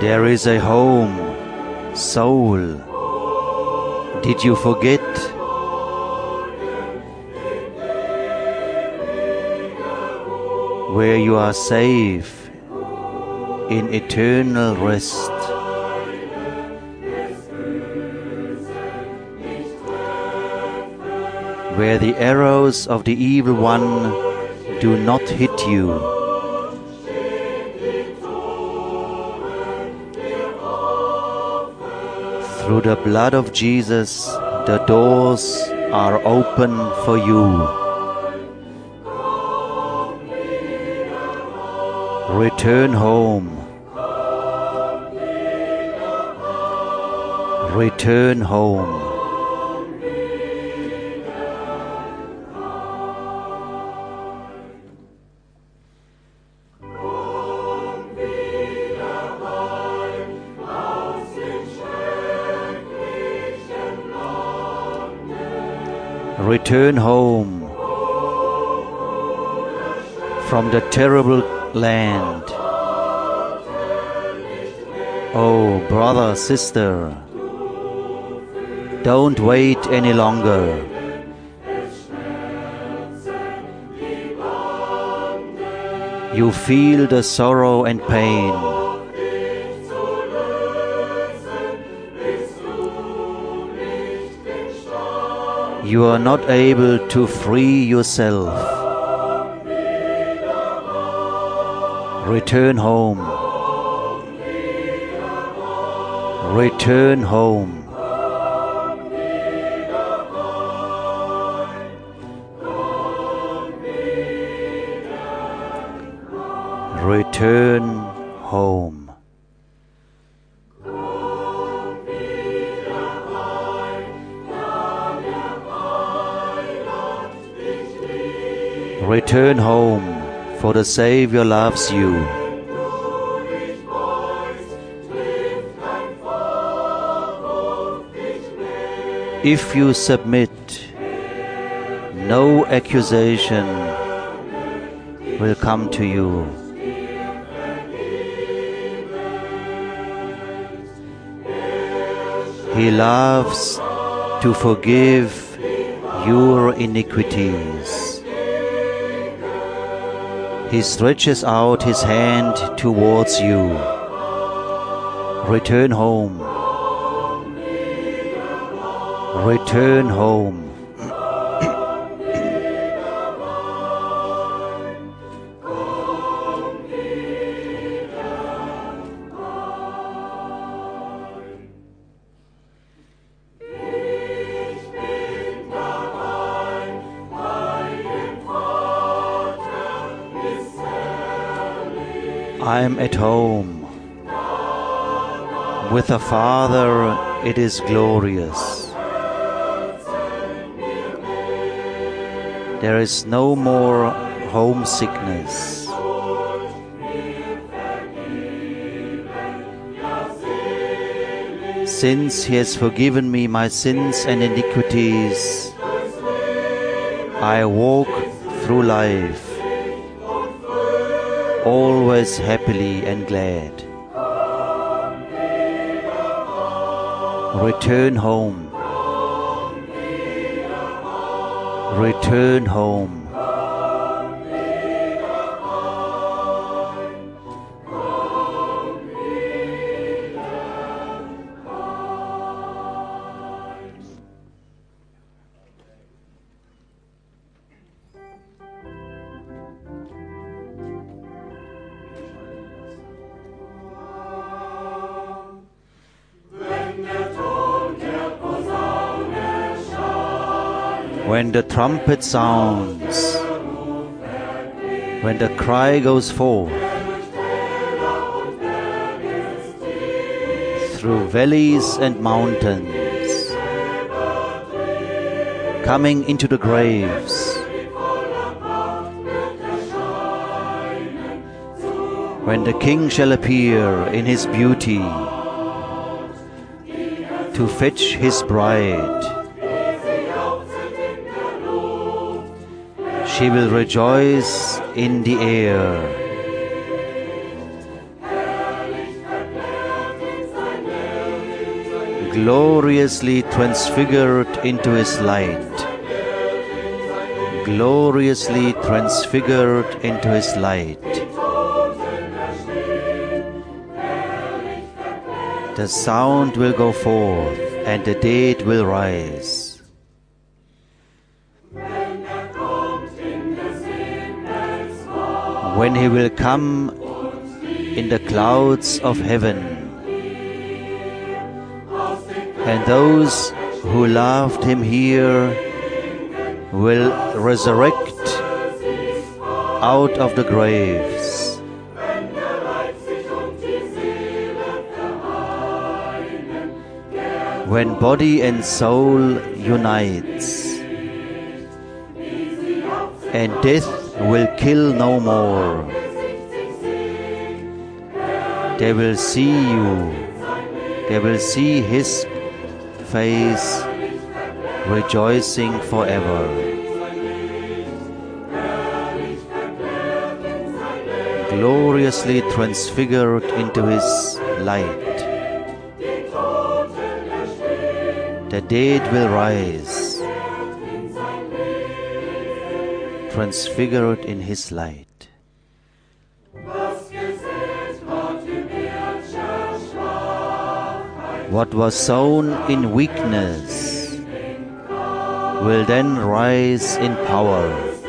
There is a home, soul. Did you forget? Where you are safe in eternal rest. Where the arrows of the evil one do not hit you. Through the blood of Jesus, the doors are open for you. Return home. Return home. Return home from the terrible land. Oh, brother, sister, don't wait any longer. You feel the sorrow and pain. You are not able to free yourself. Return home. Return home. Return home. Return home, for the Savior loves you. If you submit, no accusation will come to you. He loves to forgive your iniquities. He stretches out His hand towards you. Return home. Return home. I am at home. With the Father it is glorious. There is no more homesickness. Since He has forgiven me my sins and iniquities, I walk through life always happily and glad. Return home. Return home. When the trumpet sounds, when the cry goes forth, through valleys and mountains, coming into the graves, when the King shall appear in His beauty to fetch His bride, she will rejoice in the air. gloriously transfigured into His light. Gloriously transfigured into His light. The sound will go forth, and the dead will rise. When He will come in the clouds of heaven, and those who loved Him here will resurrect out of the graves. When body and soul unites, and death will kill no more, they will see you, they will see His face, rejoicing forever. Gloriously transfigured into His light. The dead will rise, transfigured in His light. What was sown in weakness will then rise in power.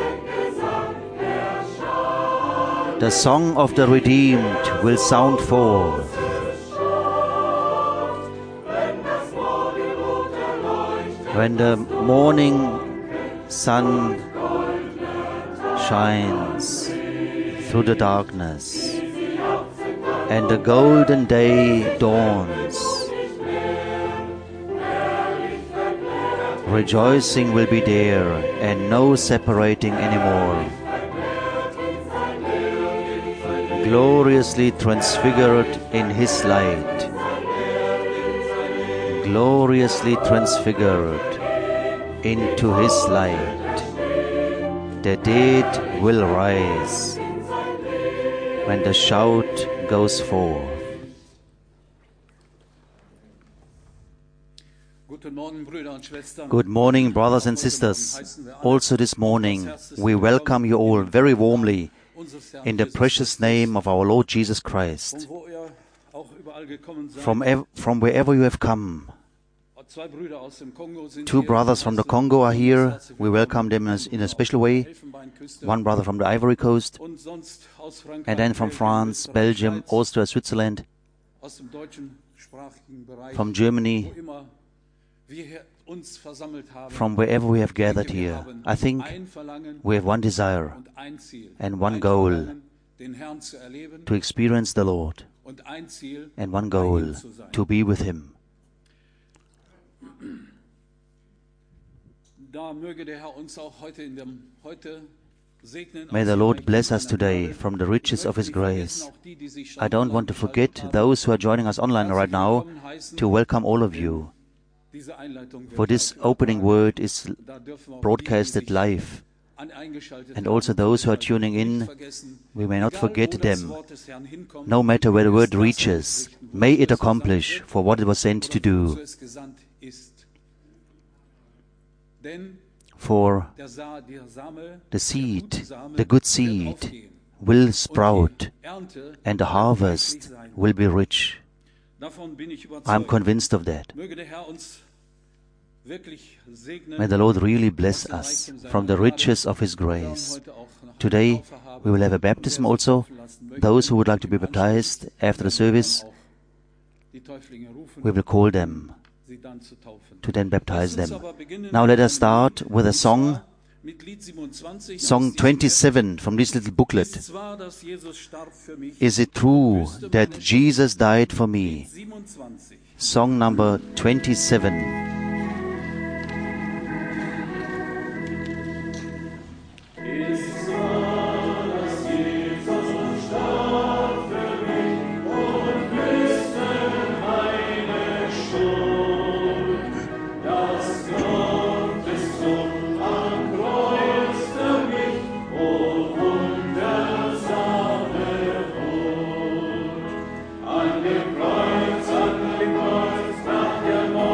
The song of the redeemed will sound forth. When the morning sun shines through the darkness and the golden day dawns, rejoicing will be there and no separating anymore. Gloriously transfigured in His light. Gloriously transfigured into His light. The dead will rise when the shout goes forth. Good morning, brothers and sisters. Also this morning, we welcome you all very warmly in the precious name of our Lord Jesus Christ. From wherever you have come, two brothers from the Congo are here. We welcome them in a special way. One brother from the Ivory Coast, and then from France, Belgium, Austria, Switzerland, from Germany, from wherever we have gathered here. I think we have one desire and one goal: to experience the Lord, and one goal: to be with Him. May the Lord bless us today from the riches of His grace. I don't want to forget those who are joining us online right now, to welcome all of you. For this opening word is broadcasted live. And also those who are tuning in, we may not forget them. No matter where the word reaches, may it accomplish for what it was sent to do. For the seed, the good seed, will sprout, and the harvest will be rich. I'm convinced of that. May the Lord really bless us from the riches of His grace. Today we will have a baptism also. Those who would like to be baptized after the service, we will call them to then baptize them. Now let us start with a song, Song 27 from this little booklet. Is it true that Jesus died for me? Song number 27. An dem Kreuz, nach dem Kreuz,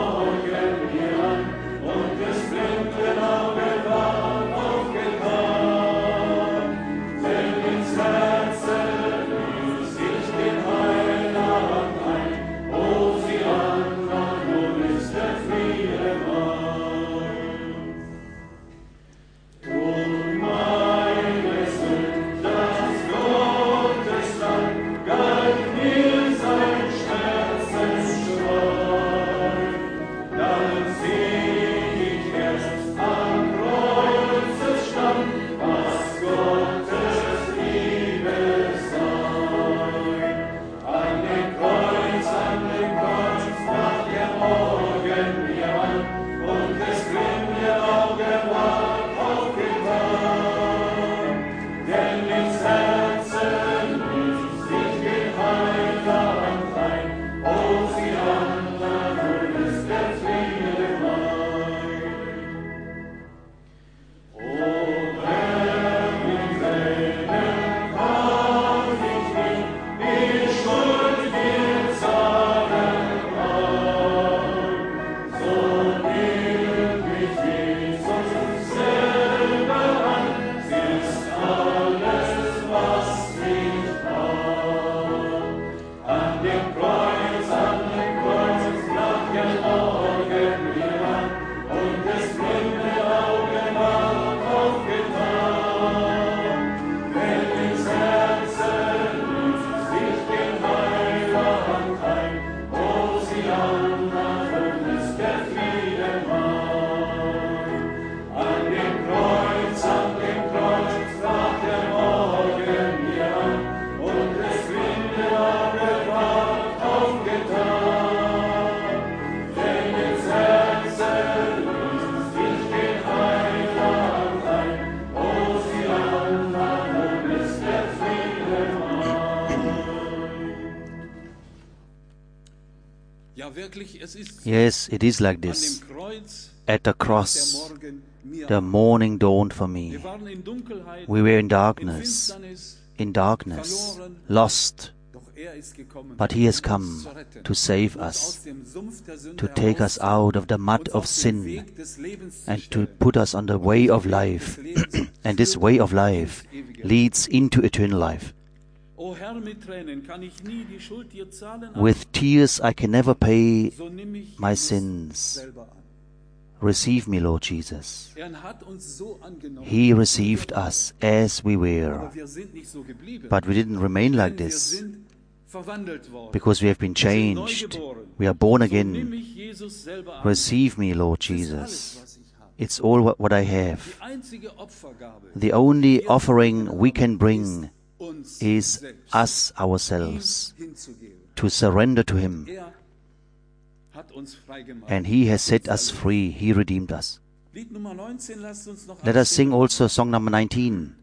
Yes, it is like this. At the cross, the morning dawned for me. We were in darkness, lost. But He has come to save us, to take us out of the mud of sin and to put us on the way of life. And this way of life leads into eternal life. With tears I can never pay my sins. Receive me, Lord Jesus. He received us as we were. But we didn't remain like this, because we have been changed. We are born again. Receive me, Lord Jesus. It's all what I have. The only offering we can bring is us ourselves, to surrender to Him. And He has set us free. He redeemed us. Let us sing also song number 19.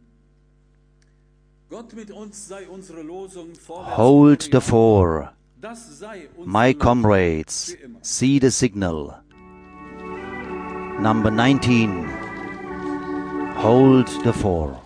Hold the fore, my comrades, see the signal. Number 19. Hold the fore.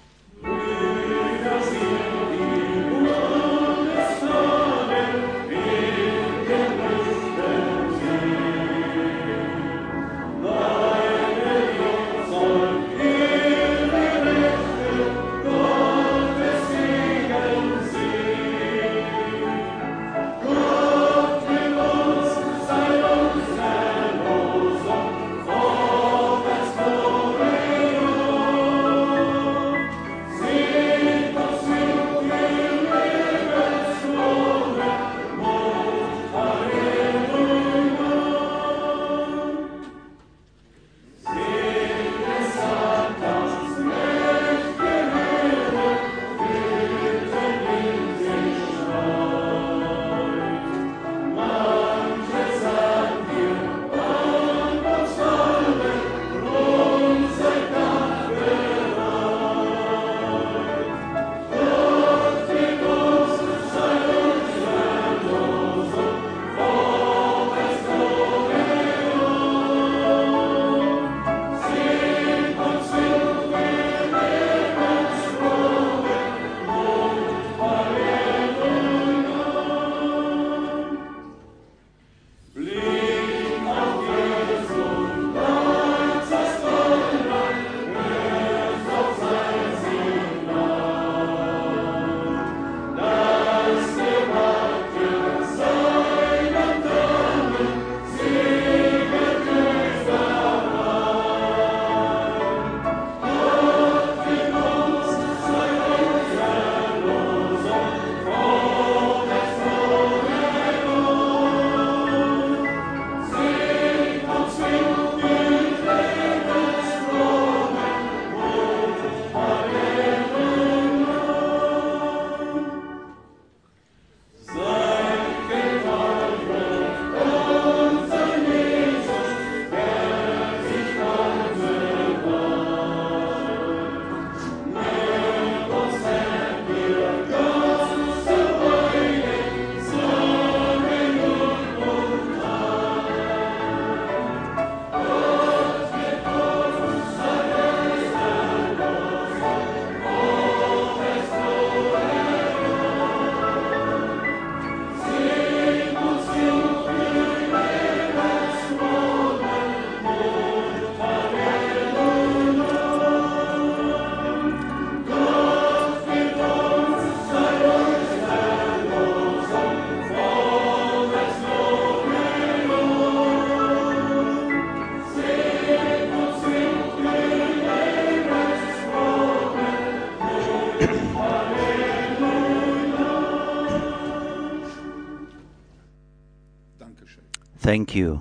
Thank you.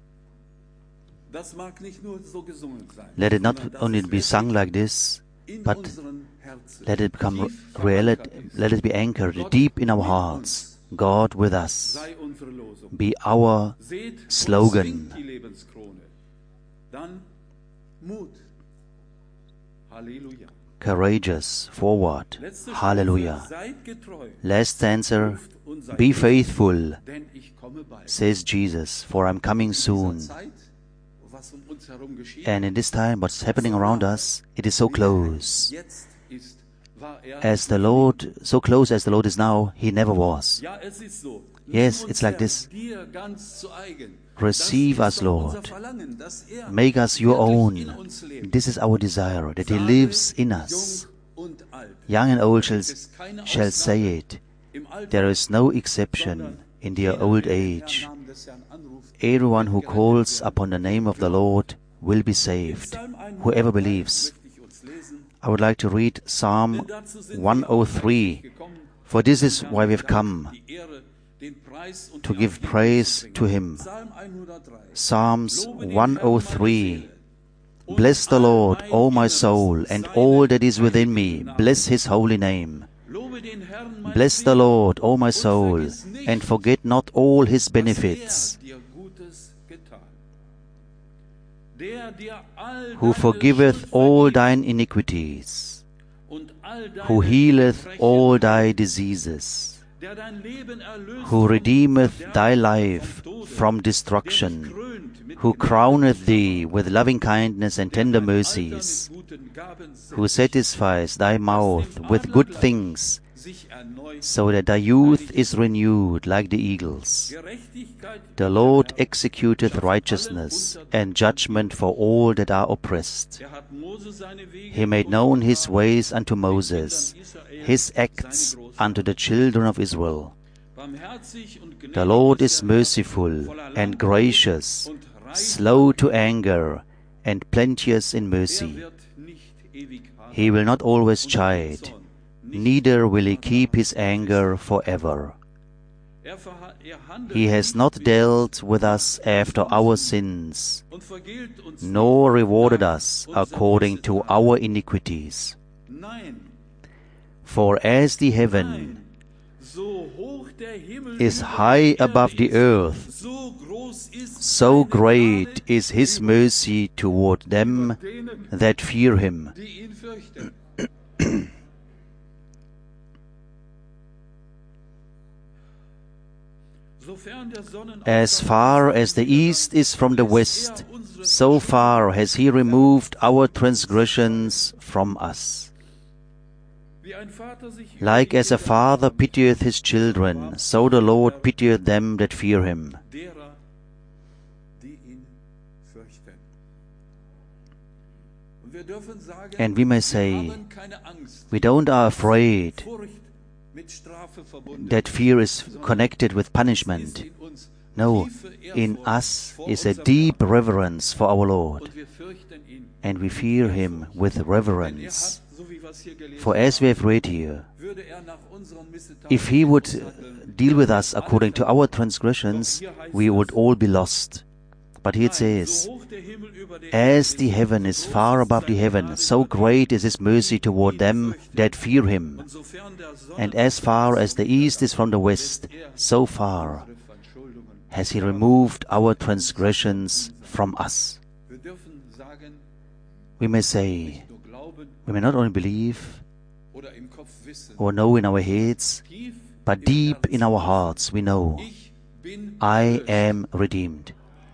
Let it not only be sung like this, but let it become reality. Let it be anchored deep in our hearts. God with us be our slogan. courageous, forward. Hallelujah. Last stanza, be faithful, says Jesus, for I'm coming soon. And in this time, what's happening around us, it is so close. So close as the Lord is now, He never was. Yes, it's like this. Receive us, Lord. Make us your own. This is our desire, that He lives in us. Young and old shall say it. There is no exception in their old age. Everyone who calls upon the name of the Lord will be saved, whoever believes. I would like to read Psalm 103, for this is why we've come, to give praise to Him. Psalms 103. Bless the Lord, O my soul, and all that is within me. Bless His holy name. Bless the Lord, O my soul, and forget not all His benefits, who forgiveth all thine iniquities, who healeth all thy diseases, who redeemeth thy life from destruction, who crowneth thee with loving kindness and tender mercies, who satisfies thy mouth with good things, so that thy youth is renewed like the eagles. The Lord executeth righteousness and judgment for all that are oppressed. He made known His ways unto Moses, His acts unto the children of Israel. The Lord is merciful and gracious, slow to anger, and plenteous in mercy. He will not always chide, neither will He keep His anger forever. He has not dealt with us after our sins, nor rewarded us according to our iniquities. For as the heaven is high above the earth, so great is His mercy toward them that fear Him. As far as the east is from the west, so far has He removed our transgressions from us. Like as a father pitieth his children, so the Lord pitieth them that fear Him. And we may say, we don't are afraid that fear is connected with punishment. No, in us is a deep reverence for our Lord, and we fear Him with reverence. For as we have read here, if He would deal with us according to our transgressions, we would all be lost. But here it says, as the heaven is far above the heaven, so great is His mercy toward them that fear Him. And as far as the east is from the west, so far has He removed our transgressions from us. We may say, we may not only believe or know in our heads, but deep in our hearts we know, I am redeemed.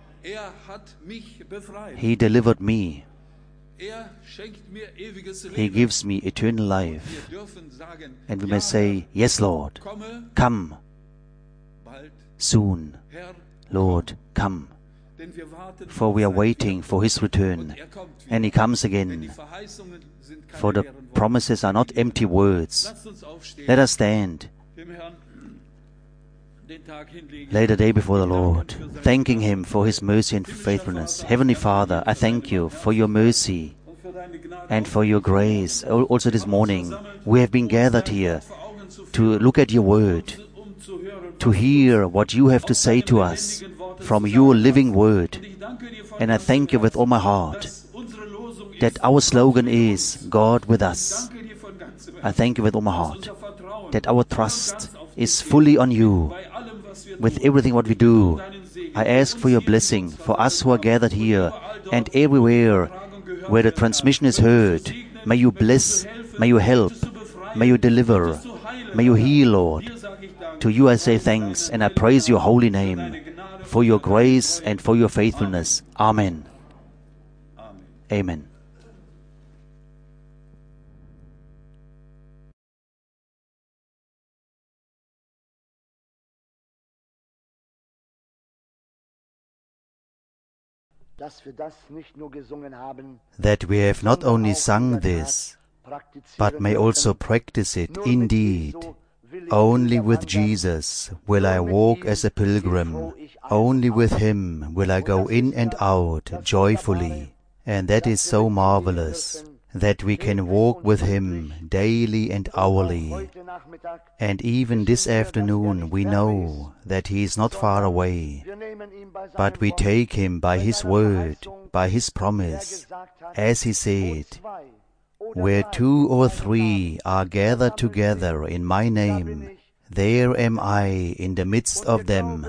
He delivered me. He gives me eternal life. And we may say, yes, Lord, come soon. Lord, come. For we are waiting for His return, and He comes again. For the promises are not empty words. Let us stand. Lay the day before the Lord, thanking Him for His mercy and faithfulness. Heavenly Father, I thank You for Your mercy and for Your grace. Also this morning, we have been gathered here to look at Your word, to hear what You have to say to us from Your living word. And I thank You with all my heart that our slogan is, God with us. I thank You with all my heart that our trust is fully on You. With everything what we do, I ask for Your blessing for us who are gathered here and everywhere where the transmission is heard, May you bless, may you help, may you deliver, may you heal, Lord. To you I say thanks, and I praise your holy name for your grace and for your faithfulness. Amen. Amen. That we have not only sung this, but may also practice it indeed. Only with Jesus will I walk as a pilgrim. Only with Him will I go in and out joyfully. And that is so marvelous, that we can walk with Him daily and hourly. And even this afternoon we know that He is not far away, but we take Him by His word, by His promise, as He said, "Where 2 or 3 are gathered together in my name, there am I in the midst of them."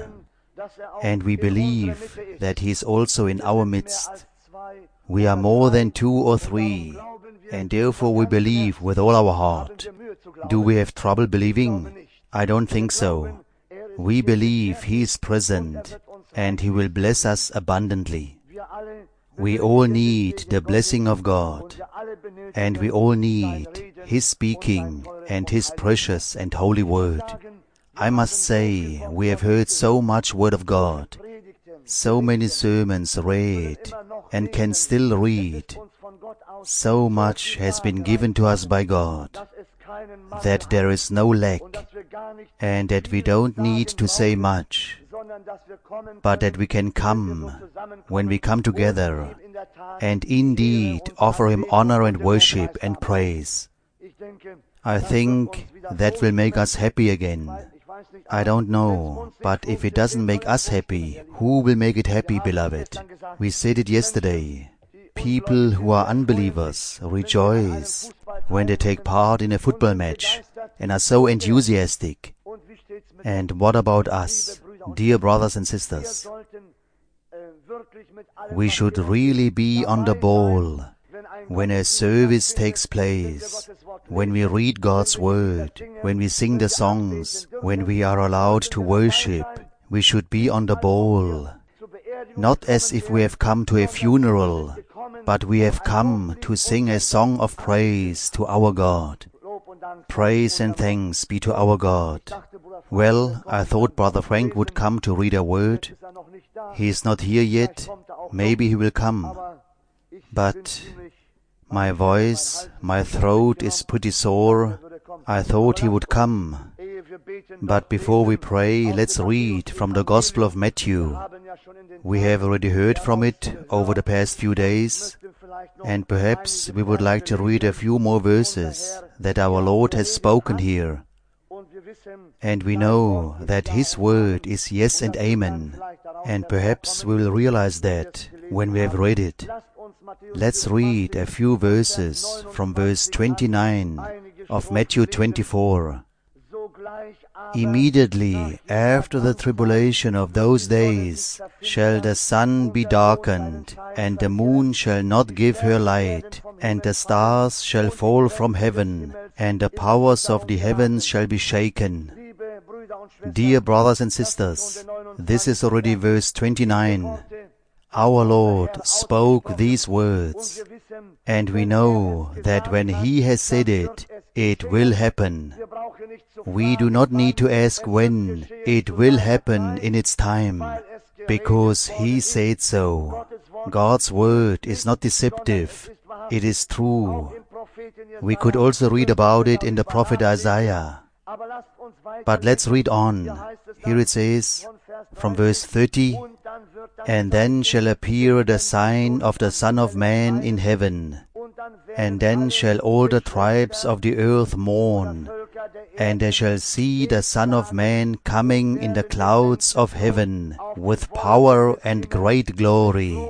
And we believe that He is also in our midst. We are more than 2 or 3, and therefore we believe with all our heart. Do we have trouble believing? I don't think so. We believe He is present, and He will bless us abundantly. We all need the blessing of God, and we all need His speaking and His precious and holy word. I must say, we have heard so much word of God, so many sermons read, and can still read. So much has been given to us by God, that there is no lack, and that we don't need to say much, but that we can come when we come together, and indeed offer Him honor and worship and praise. I think that will make us happy again. I don't know, but if it doesn't make us happy, who will make it happy, beloved? We said it yesterday. People who are unbelievers rejoice when they take part in a football match and are so enthusiastic. And what about us, dear brothers and sisters? We should really be on the ball when a service takes place, when we read God's Word, when we sing the songs, when we are allowed to worship. We should be on the ball, not as if we have come to a funeral, but we have come to sing a song of praise to our God. Praise and thanks be to our God. Well, I thought Brother Frank would come to read a word. He is not here yet. Maybe he will come. But my voice, my throat is pretty sore. I thought he would come. But before we pray, let's read from the Gospel of Matthew. We have already heard from it over the past few days, and perhaps we would like to read a few more verses that our Lord has spoken here. And we know that His word is yes and amen, and perhaps we will realize that when we have read it. Let's read a few verses from verse 29 of Matthew 24. Immediately after the tribulation of those days shall the sun be darkened, and the moon shall not give her light, and the stars shall fall from heaven, and the powers of the heavens shall be shaken. Dear brothers and sisters, this is already verse 29. Our Lord spoke these words, and we know that when He has said it, it will happen. We do not need to ask when. It will happen in its time, because He said so. God's word is not deceptive. It is true. We could also read about it in the prophet Isaiah. But let's read on. Here it says, from verse 30, "And then shall appear the sign of the Son of Man in heaven, and then shall all the tribes of the earth mourn, and they shall see the Son of Man coming in the clouds of heaven with power and great glory."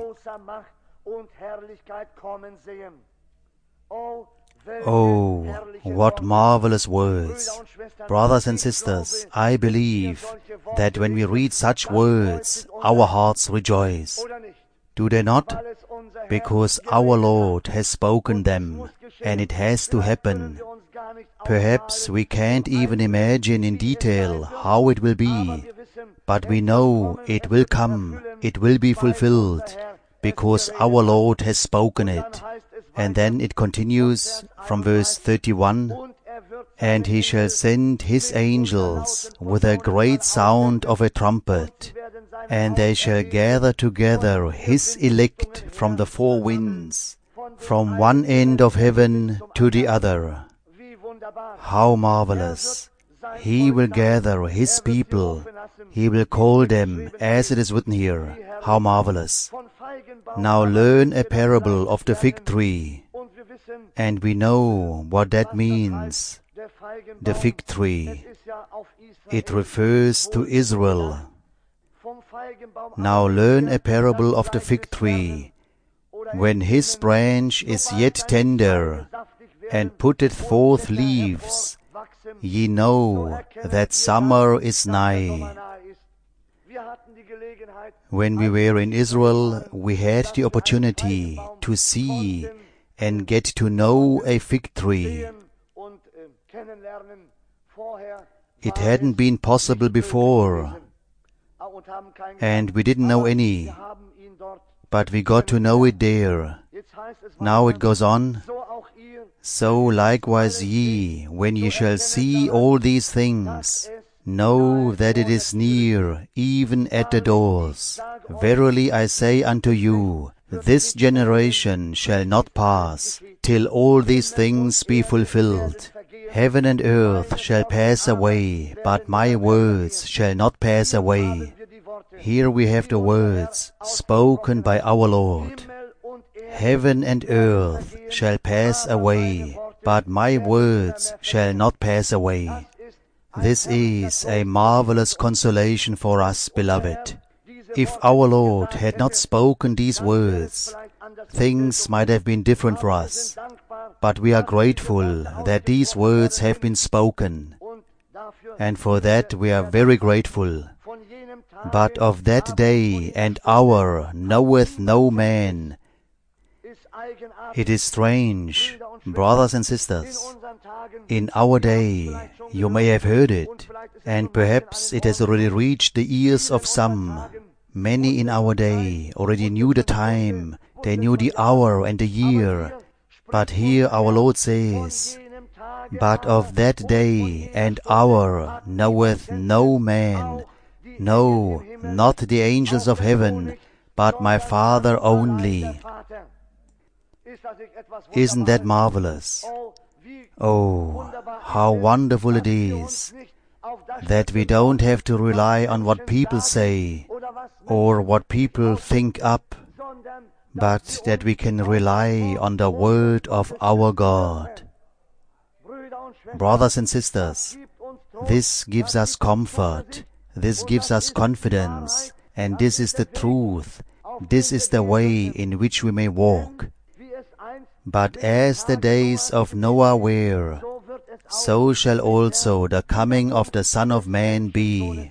Oh, what marvelous words! Brothers and sisters, I believe that when we read such words, our hearts rejoice. Do they not? Because our Lord has spoken them, and it has to happen. Perhaps we can't even imagine in detail how it will be, but we know it will come, it will be fulfilled, because our Lord has spoken it. And then it continues from verse 31, and he shall send his angels with a great sound of a trumpet, and they shall gather together his elect from the four winds, from one end of heaven to the other. How marvelous! He will gather his people. He will call them, as it is written here. How marvelous! Now learn a parable of the fig tree. And we know what that means. The fig tree. It refers to Israel. Now learn a parable of the fig tree. When his branch is yet tender, and putteth forth leaves, ye know that summer is nigh. When we were in Israel, we had the opportunity to see and get to know a fig tree. It hadn't been possible before, and we didn't know any, but we got to know it there. Now it goes on, so likewise ye, when ye shall see all these things, know that it is near, even at the doors. Verily I say unto you, this generation shall not pass, till all these things be fulfilled. Heaven and earth shall pass away, but my words shall not pass away. Here we have the words spoken by our Lord. Heaven and earth shall pass away, but my words shall not pass away. This is a marvelous consolation for us, beloved. If our Lord had not spoken these words, things might have been different for us. But we are grateful that these words have been spoken, and for that we are very grateful. But of that day and hour knoweth no man. It is strange, brothers and sisters. In our day, you may have heard it, and perhaps it has already reached the ears of some. Many in our day already knew the time, they knew the hour and the year. But here our Lord says, but of that day and hour knoweth no man, no, not the angels of heaven, but my Father only. Isn't that marvelous? Oh, how wonderful it is that we don't have to rely on what people say or what people think up, but that we can rely on the Word of our God. Brothers and sisters, this gives us comfort, this gives us confidence, and this is the truth, this is the way in which we may walk. But as the days of Noah were, so shall also the coming of the Son of Man be.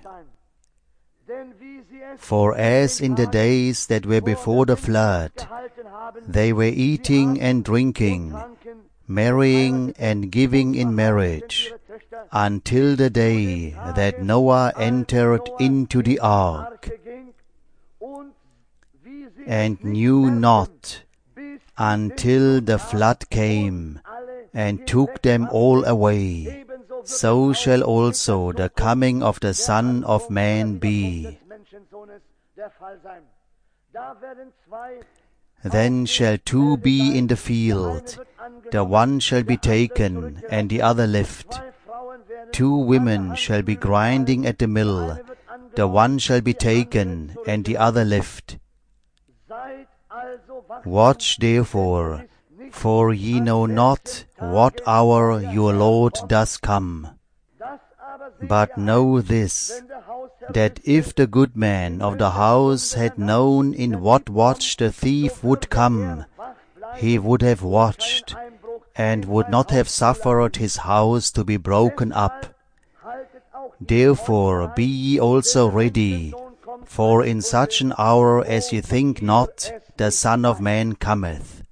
For as in the days that were before the flood, they were eating and drinking, marrying and giving in marriage, until the day that Noah entered into the ark, and knew not until the flood came and took them all away, so shall also the coming of the Son of Man be. Then shall two be in the field, the one shall be taken, and the other left. Two women shall be grinding at the mill, the one shall be taken, and the other left. Watch therefore, for ye know not what hour your Lord does come. But know this, that if the good man of the house had known in what watch the thief would come, he would have watched, and would not have suffered his house to be broken up. Therefore be ye also ready, For in such an hour as you think not, the Son of Man cometh.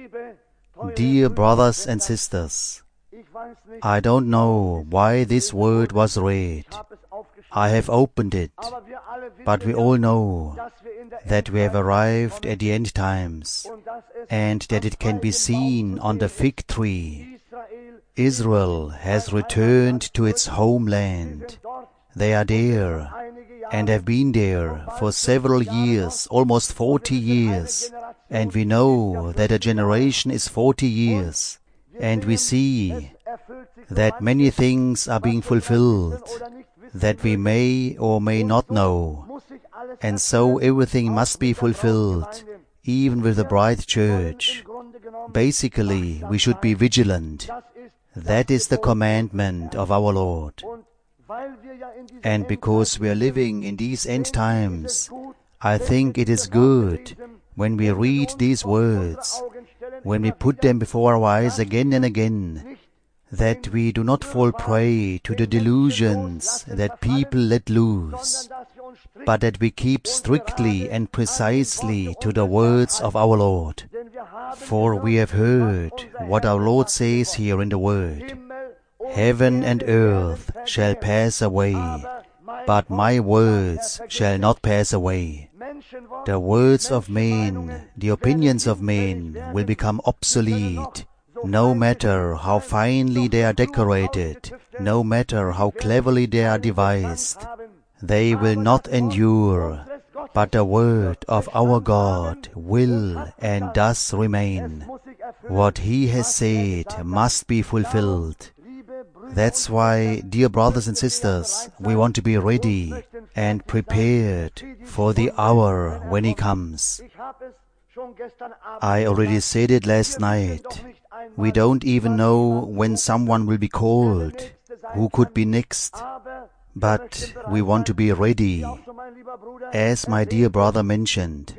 Dear brothers and sisters, I don't know why this word was read. I have opened it, but we all know that we have arrived at the end times, and that it can be seen on the fig tree. Israel has returned to its homeland. They are there, and have been there for several years, almost 40 years, and we know that a generation is 40 years, and we see that many things are being fulfilled, that we may or may not know, and so everything must be fulfilled, even with the bride church. Basically, we should be vigilant. That is the commandment of our Lord. And because we are living in these end times, I think it is good when we read these words, when we put them before our eyes again and again, that we do not fall prey to the delusions that people let loose, but that we keep strictly and precisely to the words of our Lord. For we have heard what our Lord says here in the Word. Heaven and earth shall pass away, but my words shall not pass away. The words of men, the opinions of men will become obsolete. No matter how finely they are decorated, no matter how cleverly they are devised, they will not endure, but the word of our God will and does remain. What He has said must be fulfilled. That's why, dear brothers and sisters, we want to be ready and prepared for the hour when He comes. I already said it last night. We don't even know when someone will be called, who could be next, but we want to be ready. As my dear brother mentioned,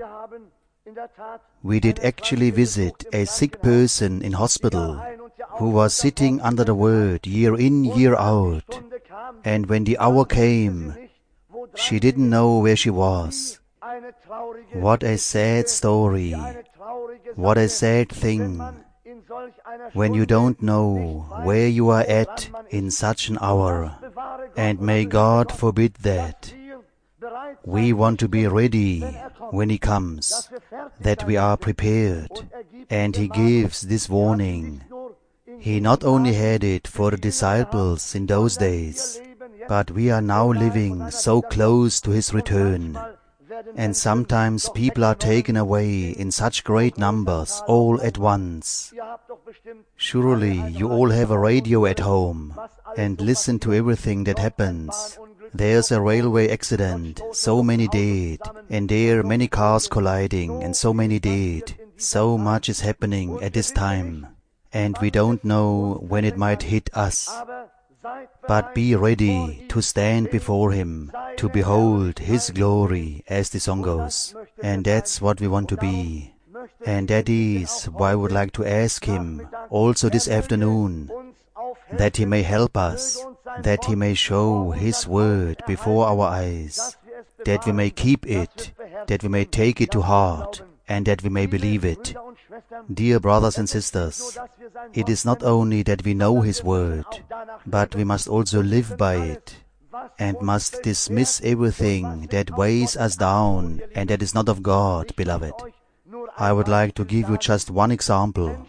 we did actually visit a sick person in hospital who was sitting under the Word year in, year out, and when the hour came, she didn't know where she was. What a sad story. What a sad thing. When you don't know where you are at in such an hour, and may God forbid that. We want to be ready when He comes, that we are prepared, and He gives this warning. He not only had it for the disciples in those days, but we are now living so close to His return. And sometimes people are taken away in such great numbers all at once. Surely you all have a radio at home and listen to everything that happens. There's a railway accident, so many dead, and there many cars colliding, and so many dead. So much is happening at this time, and we don't know when it might hit us. But be ready to stand before Him, to behold His glory, as the song goes. And that's what we want to be. And that is why I would like to ask Him, also this afternoon, that He may help us, that He may show His Word before our eyes, that we may keep it, that we may take it to heart, and that we may believe it. Dear brothers and sisters, it is not only that we know His Word, but we must also live by it, and must dismiss everything that weighs us down and that is not of God, beloved. I would like to give you just one example.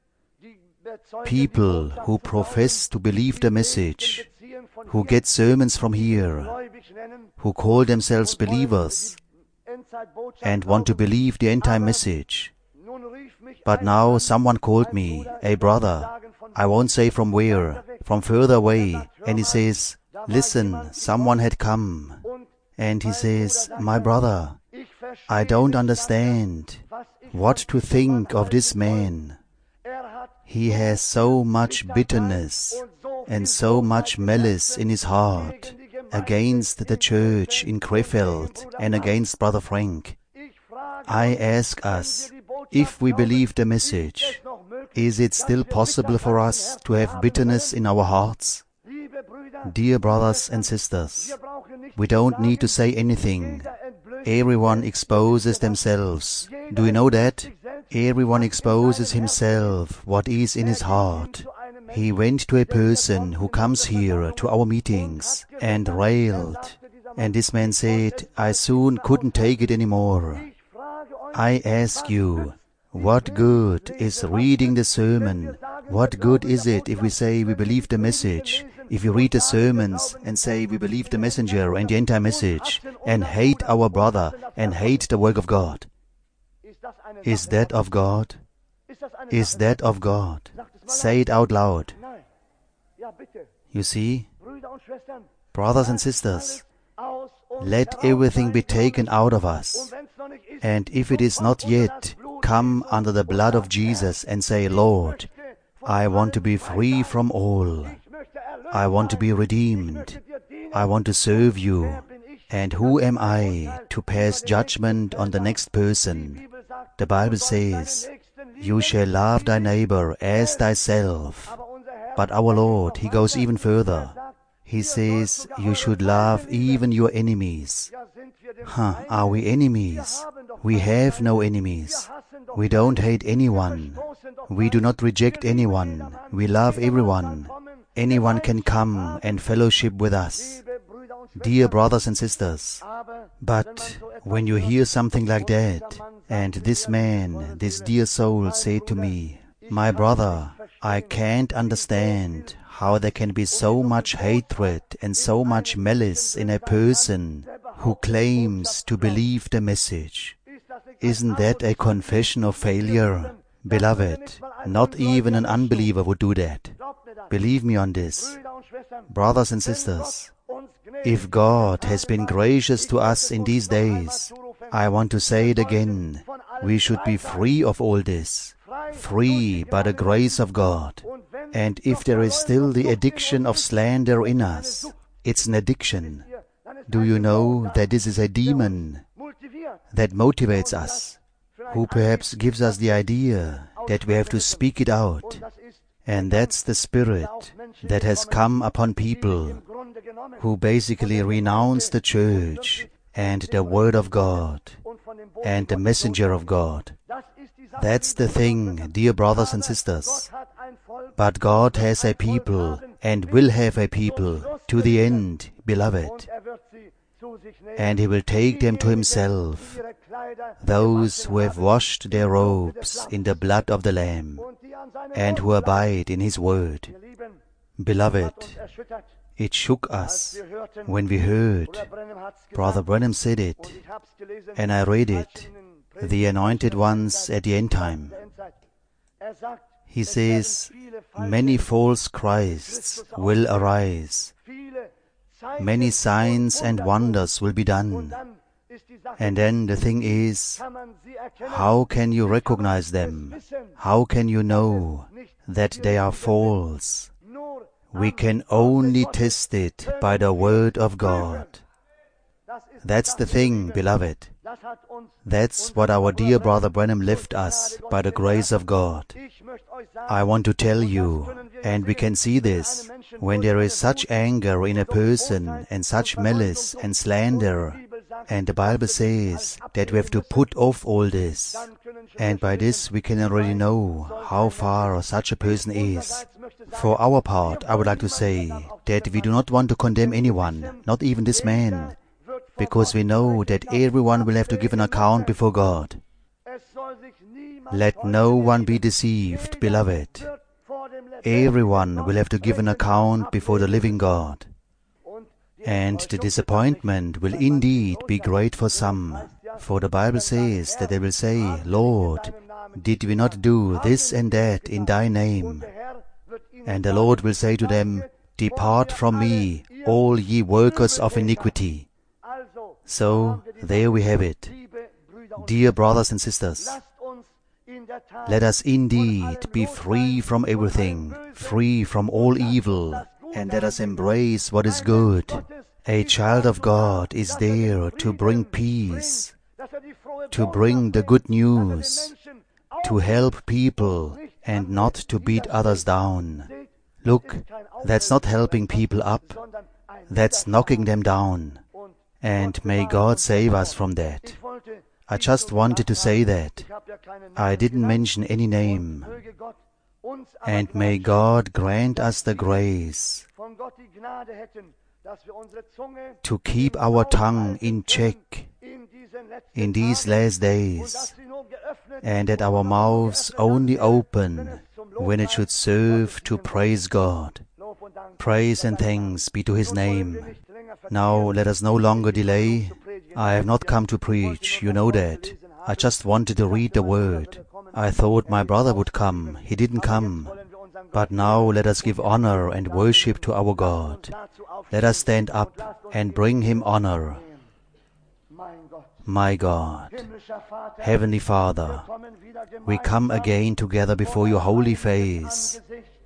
People who profess to believe the message, who get sermons from here, who call themselves believers, and want to believe the end-time message. But now someone called me, a brother, I won't say from where, from further away, and he says, listen, someone had come, and he says, my brother, I don't understand what to think of this man. He has so much bitterness and so much malice in his heart against the church in Krefeld and against Brother Frank. I ask us, if we believe the message, is it still possible for us to have bitterness in our hearts? Dear brothers and sisters, we don't need to say anything. Everyone exposes themselves. Do you know that? Everyone exposes himself, what is in his heart. He went to a person who comes here to our meetings and railed. And this man said, I soon couldn't take it anymore. I ask you, what good is reading the sermon? What good is it if we say we believe the message? If you read the sermons and say we believe the messenger and the entire message and hate our brother and hate the work of God? Is that of God? Is that of God? Say it out loud. You see, brothers and sisters, let everything be taken out of us. And if it is not yet, come under the blood of Jesus and say, Lord, I want to be free from all. I want to be redeemed. I want to serve you. And who am I to pass judgment on the next person? The Bible says, you shall love thy neighbor as thyself. But our Lord, He goes even further. He says, you should love even your enemies. Are we enemies? We have no enemies. We don't hate anyone. We do not reject anyone. We love everyone. Anyone can come and fellowship with us. Dear brothers and sisters, but when you hear something like that, and this man, this dear soul said to me, my brother, I can't understand how there can be so much hatred and so much malice in a person who claims to believe the message. Isn't that a confession of failure? Beloved, not even an unbeliever would do that. Believe me on this. Brothers and sisters, if God has been gracious to us in these days, I want to say it again, we should be free of all this, free by the grace of God. And if there is still the addiction of slander in us, it's an addiction. Do you know that this is a demon that motivates us, who perhaps gives us the idea that we have to speak it out? And that's the spirit that has come upon people who basically renounce the church and the Word of God and the messenger of God. That's the thing, dear brothers and sisters. But God has a people and will have a people to the end, beloved. And He will take them to Himself, those who have washed their robes in the blood of the Lamb and who abide in His word. Beloved, it shook us when we heard, Brother Branham said it, and I read it, the anointed ones at the end time. He says, many false Christs will arise. Many signs and wonders will be done. And then the thing is, how can you recognize them? How can you know that they are false? We can only test it by the Word of God. That's the thing, beloved. That's what our dear Brother Branham left us by the grace of God. I want to tell you, and we can see this, when there is such anger in a person and such malice and slander, and the Bible says that we have to put off all this, and by this we can already know how far such a person is. For our part, I would like to say that we do not want to condemn anyone, not even this man, because we know that everyone will have to give an account before God. Let no one be deceived, beloved. Everyone will have to give an account before the living God. And the disappointment will indeed be great for some. For the Bible says that they will say, Lord, did we not do this and that in Thy name? And the Lord will say to them, Depart from me, all ye workers of iniquity. So, there we have it. Dear brothers and sisters, let us indeed be free from everything, free from all evil, and let us embrace what is good. A child of God is there to bring peace, to bring the good news, to help people and not to beat others down. Look, that's not helping people up, that's knocking them down. And may God save us from that. I just wanted to say that. I didn't mention any name. And may God grant us the grace to keep our tongue in check in these last days, and that our mouths only open when it should serve to praise God. Praise and thanks be to His name. Now let us no longer delay. I have not come to preach, you know that. I just wanted to read the word. I thought my brother would come. He didn't come. But now let us give honor and worship to our God. Let us stand up and bring Him honor. My God, Heavenly Father, we come again together before your holy face.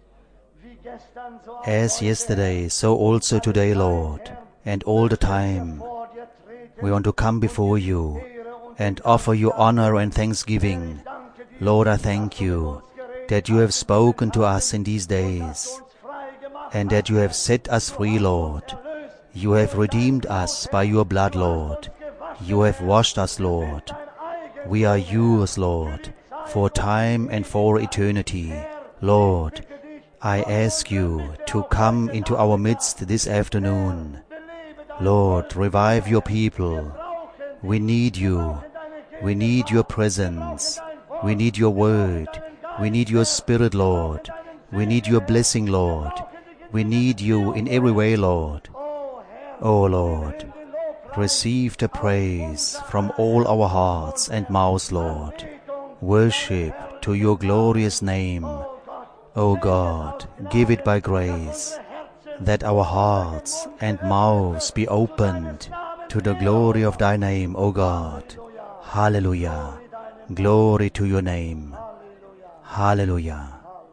As yesterday, so also today, Lord, and all the time. We want to come before you and offer you honor and thanksgiving. Lord, I thank you that you have spoken to us in these days, and that you have set us free, Lord. You have redeemed us by your blood, Lord. You have washed us, Lord. We are yours, Lord, for time and for eternity. Lord, I ask you to come into our midst this afternoon. Lord, revive your people. We need you. We need your presence. We need your word. We need your spirit, Lord. We need your blessing, Lord. We need you in every way, Lord. Oh, Lord, receive the praise from all our hearts and mouths, Lord. Worship to your glorious name. O God, give it by grace, that our hearts and mouths be opened to the glory of thy name, O God. Hallelujah. Glory to your name. Hallelujah.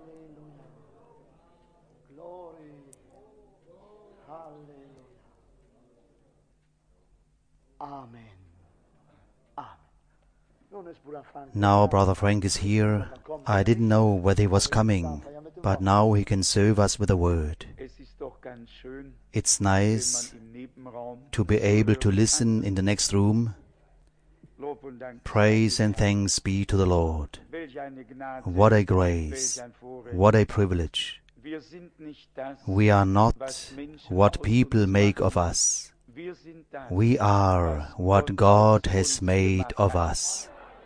Now Brother Frank is here. I didn't know whether he was coming, but now he can serve us with a word. It's nice to be able to listen in the next room. Praise and thanks be to the Lord. What a grace, what a privilege. We are not what people make of us. We are what God has made of us.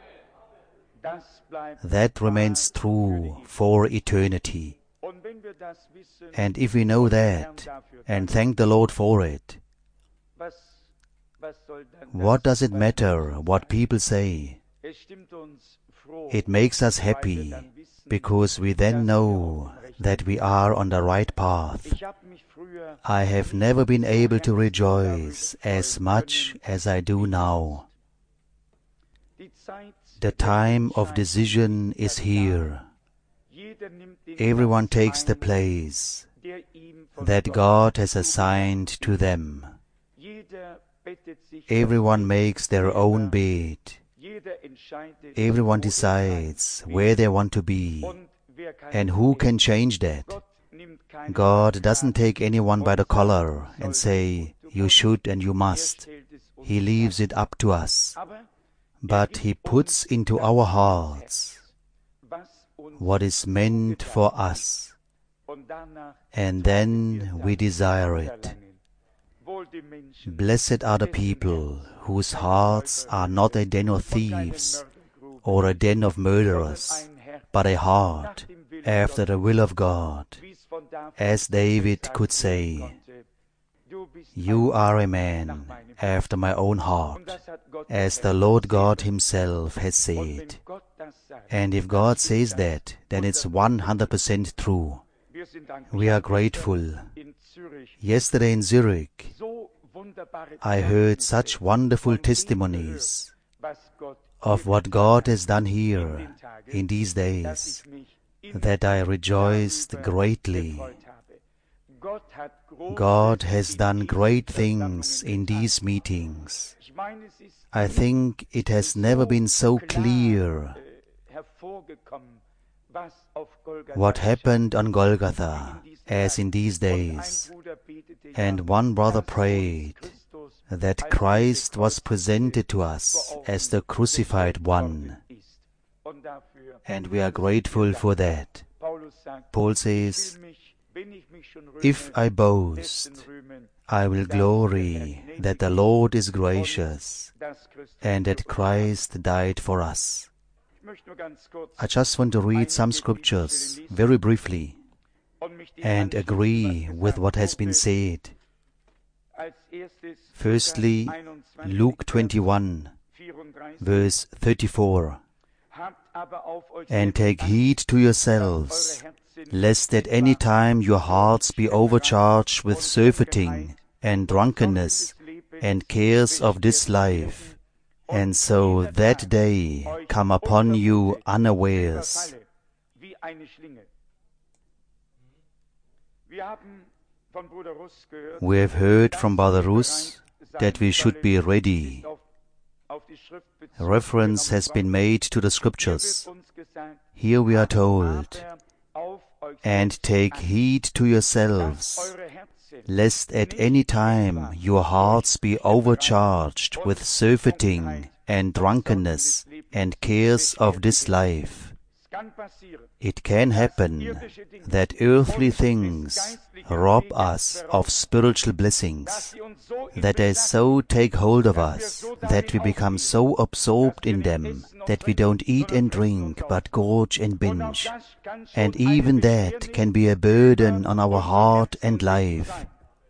That remains true for eternity. And if we know that and thank the Lord for it, what does it matter what people say? It makes us happy because we then know that we are on the right path. I have never been able to rejoice as much as I do now. The time of decision is here. Everyone takes the place that God has assigned to them. Everyone makes their own bed. Everyone decides where they want to be. And who can change that? God doesn't take anyone by the collar and say, you should and you must. He leaves it up to us. But He puts into our hearts what is meant for us, and then we desire it. Blessed are the people whose hearts are not a den of thieves or a den of murderers, but a heart after the will of God. As David could say, you are a man after my own heart, as the Lord God Himself has said. And if God says that, then it's 100% true. We are grateful. Yesterday in Zurich, I heard such wonderful testimonies of what God has done here in these days, that I rejoiced greatly. God has done great things in these meetings. I think it has never been so clear what happened on Golgotha as in these days. And one brother prayed that Christ was presented to us as the crucified one. And we are grateful for that. Paul says, if I boast, I will glory that the Lord is gracious and that Christ died for us. I just want to read some scriptures very briefly and agree with what has been said. Firstly, Luke 21, verse 34. And take heed to yourselves, lest at any time your hearts be overcharged with surfeiting and drunkenness and cares of this life, and so that day come upon you unawares. We have heard from Brother Rus that we should be ready. Reference has been made to the Scriptures. Here we are told, and take heed to yourselves, lest at any time your hearts be overcharged with surfeiting and drunkenness and cares of this life. It can happen that earthly things rob us of spiritual blessings, that they so take hold of us, that we become so absorbed in them, that we don't eat and drink, but gorge and binge. And even that can be a burden on our heart and life.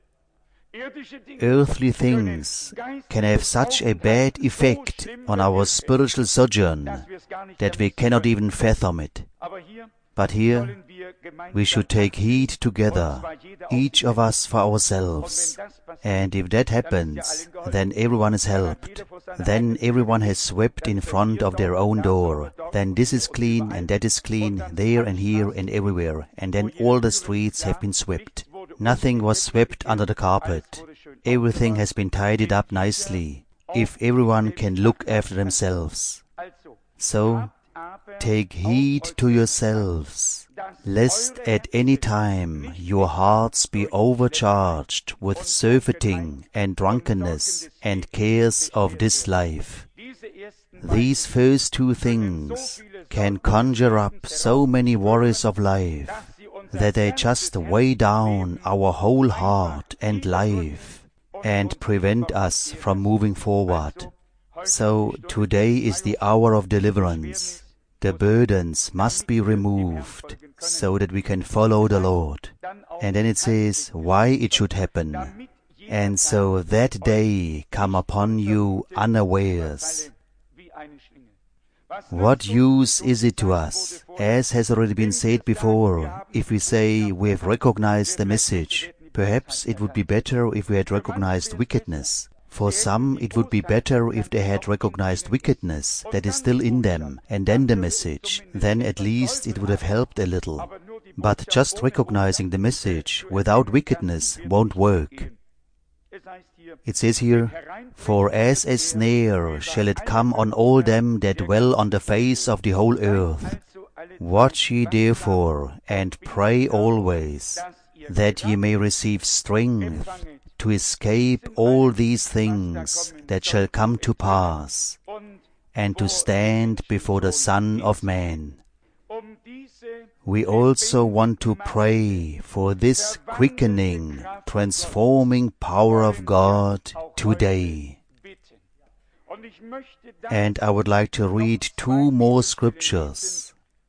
Earthly things can have such a bad effect on our spiritual sojourn that we cannot even fathom it. But here we should take heed together, each of us for ourselves. And if that happens, then everyone is helped. Then everyone has swept in front of their own door. Then this is clean and that is clean, there and here and everywhere. And then all the streets have been swept. Nothing was swept under the carpet. Everything has been tidied up nicely, if everyone can look after themselves. So, take heed to yourselves, lest at any time your hearts be overcharged with surfeiting and drunkenness and cares of this life. These first two things can conjure up so many worries of life that they just weigh down our whole heart and life and prevent us from moving forward. So today is the hour of deliverance. The burdens must be removed so that we can follow the Lord. And then it says why it should happen. And so that day come upon you unawares. What use is it to us, as has already been said before, if we say we have recognized the message? Perhaps it would be better if we had recognized wickedness. For some, it would be better if they had recognized wickedness that is still in them, and then the message. Then at least it would have helped a little. But just recognizing the message without wickedness won't work. It says here, for as a snare shall it come on all them that dwell on the face of the whole earth. Watch ye therefore, and pray always, that ye may receive strength to escape all these things that shall come to pass, and to stand before the Son of Man. We also want to pray for this quickening, transforming power of God today. And I would like to read two more scriptures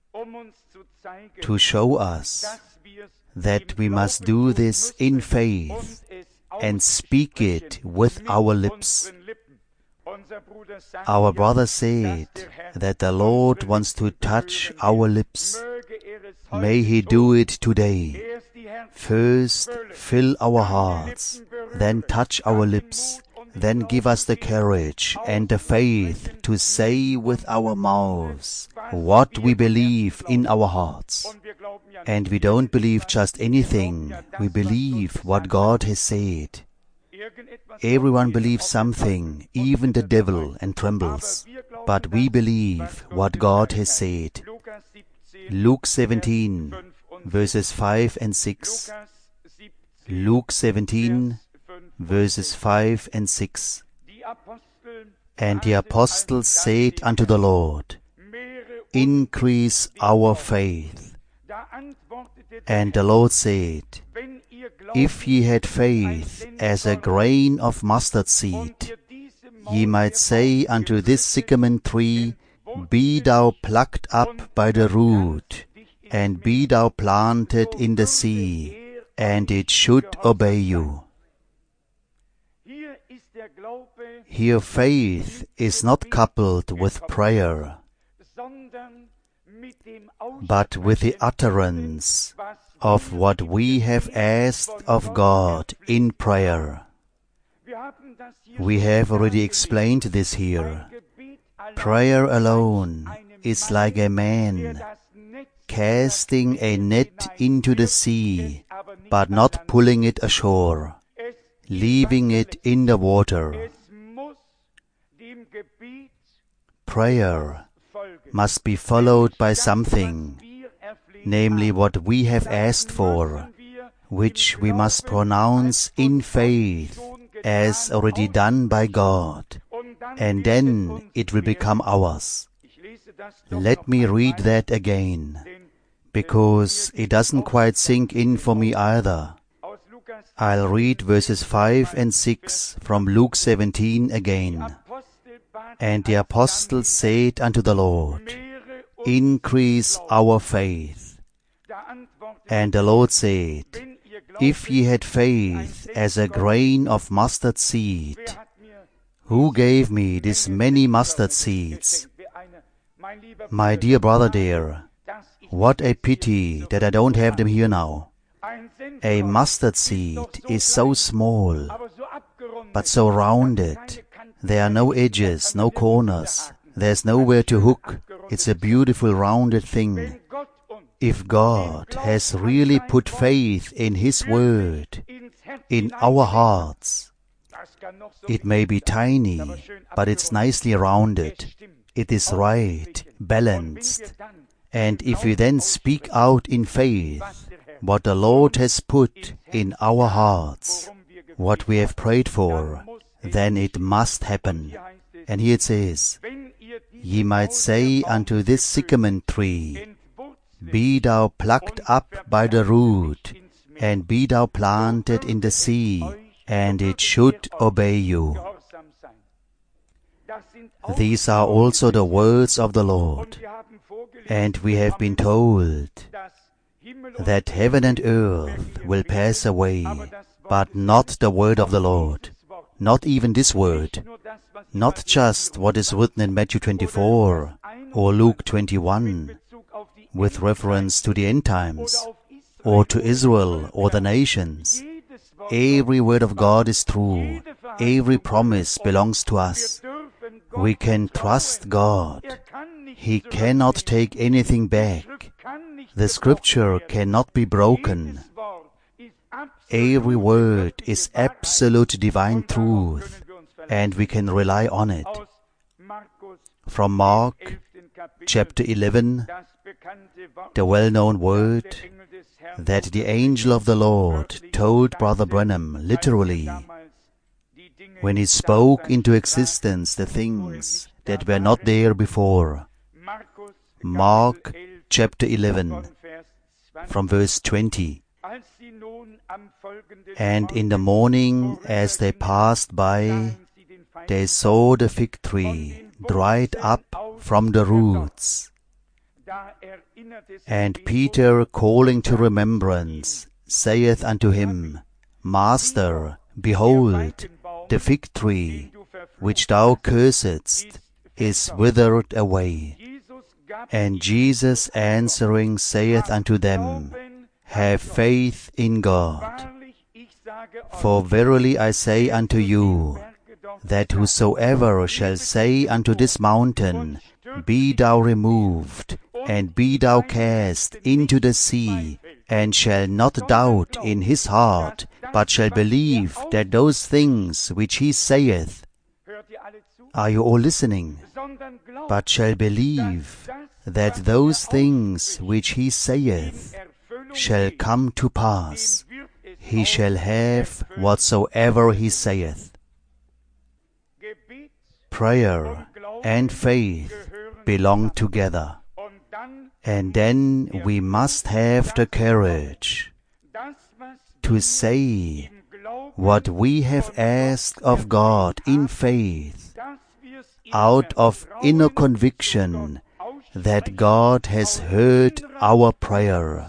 to show us that we must do this in faith and speak it with our lips. Our brother said that the Lord wants to touch our lips. May He do it today. First, fill our hearts, then touch our lips, then give us the courage and the faith to say with our mouths what we believe in our hearts. And we don't believe just anything, we believe what God has said. Everyone believes something, even the devil, and trembles. But we believe what God has said. Luke 17, verses 5 and 6. Luke 17, verses 5 and 6. And the apostles said unto the Lord, Increase our faith. And the Lord said, If ye had faith as a grain of mustard seed, ye might say unto this sycamore tree, Be thou plucked up by the root, and be thou planted in the sea, and it should obey you. Here faith is not coupled with prayer, but with the utterance of what we have asked of God in prayer. We have already explained this here. Prayer alone is like a man casting a net into the sea, but not pulling it ashore, leaving it in the water. Prayer must be followed by something, namely what we have asked for, which we must pronounce in faith as already done by God, and then it will become ours. Let me read that again, because it doesn't quite sink in for me either. I'll read verses 5 and 6 from Luke 17 again. And the apostles said unto the Lord, Increase our faith. And the Lord said, If ye had faith as a grain of mustard seed. Who gave me this many mustard seeds? My dear brother dear, what a pity that I don't have them here now. A mustard seed is so small, but so rounded. There are no edges, no corners. There's nowhere to hook. It's a beautiful rounded thing. If God has really put faith in His Word in our hearts, it may be tiny, but it's nicely rounded. It is right, balanced. And if we then speak out in faith what the Lord has put in our hearts, what we have prayed for, then it must happen. And here it says, Ye might say unto this sycamore tree, Be thou plucked up by the root, and be thou planted in the sea, and it should obey you. These are also the words of the Lord. And we have been told that heaven and earth will pass away, but not the word of the Lord. Not even this word. Not just what is written in Matthew 24 or Luke 21 with reference to the end times or to Israel or the nations. Every word of God is true. Every promise belongs to us. We can trust God. He cannot take anything back. The scripture cannot be broken. Every word is absolute divine truth, and we can rely on it. From Mark chapter 11, the well-known word that the angel of the Lord told Brother Branham literally when he spoke into existence the things that were not there before. Mark chapter 11, from verse 20. And in the morning, as they passed by, they saw the fig tree dried up from the roots. And Peter, calling to remembrance, saith unto him, Master, behold, the fig tree, which thou cursedst, is withered away. And Jesus answering saith unto them, Have faith in God. For verily I say unto you, that whosoever shall say unto this mountain, Be thou removed, and be thou cast into the sea, and shall not doubt in his heart, but shall believe that those things which he saith, are you all listening? But shall believe that those things which he saith shall come to pass. he shall have whatsoever he saith. Prayer and faith belong together. And then we must have the courage to say what we have asked of God in faith, out of inner conviction that God has heard our prayer.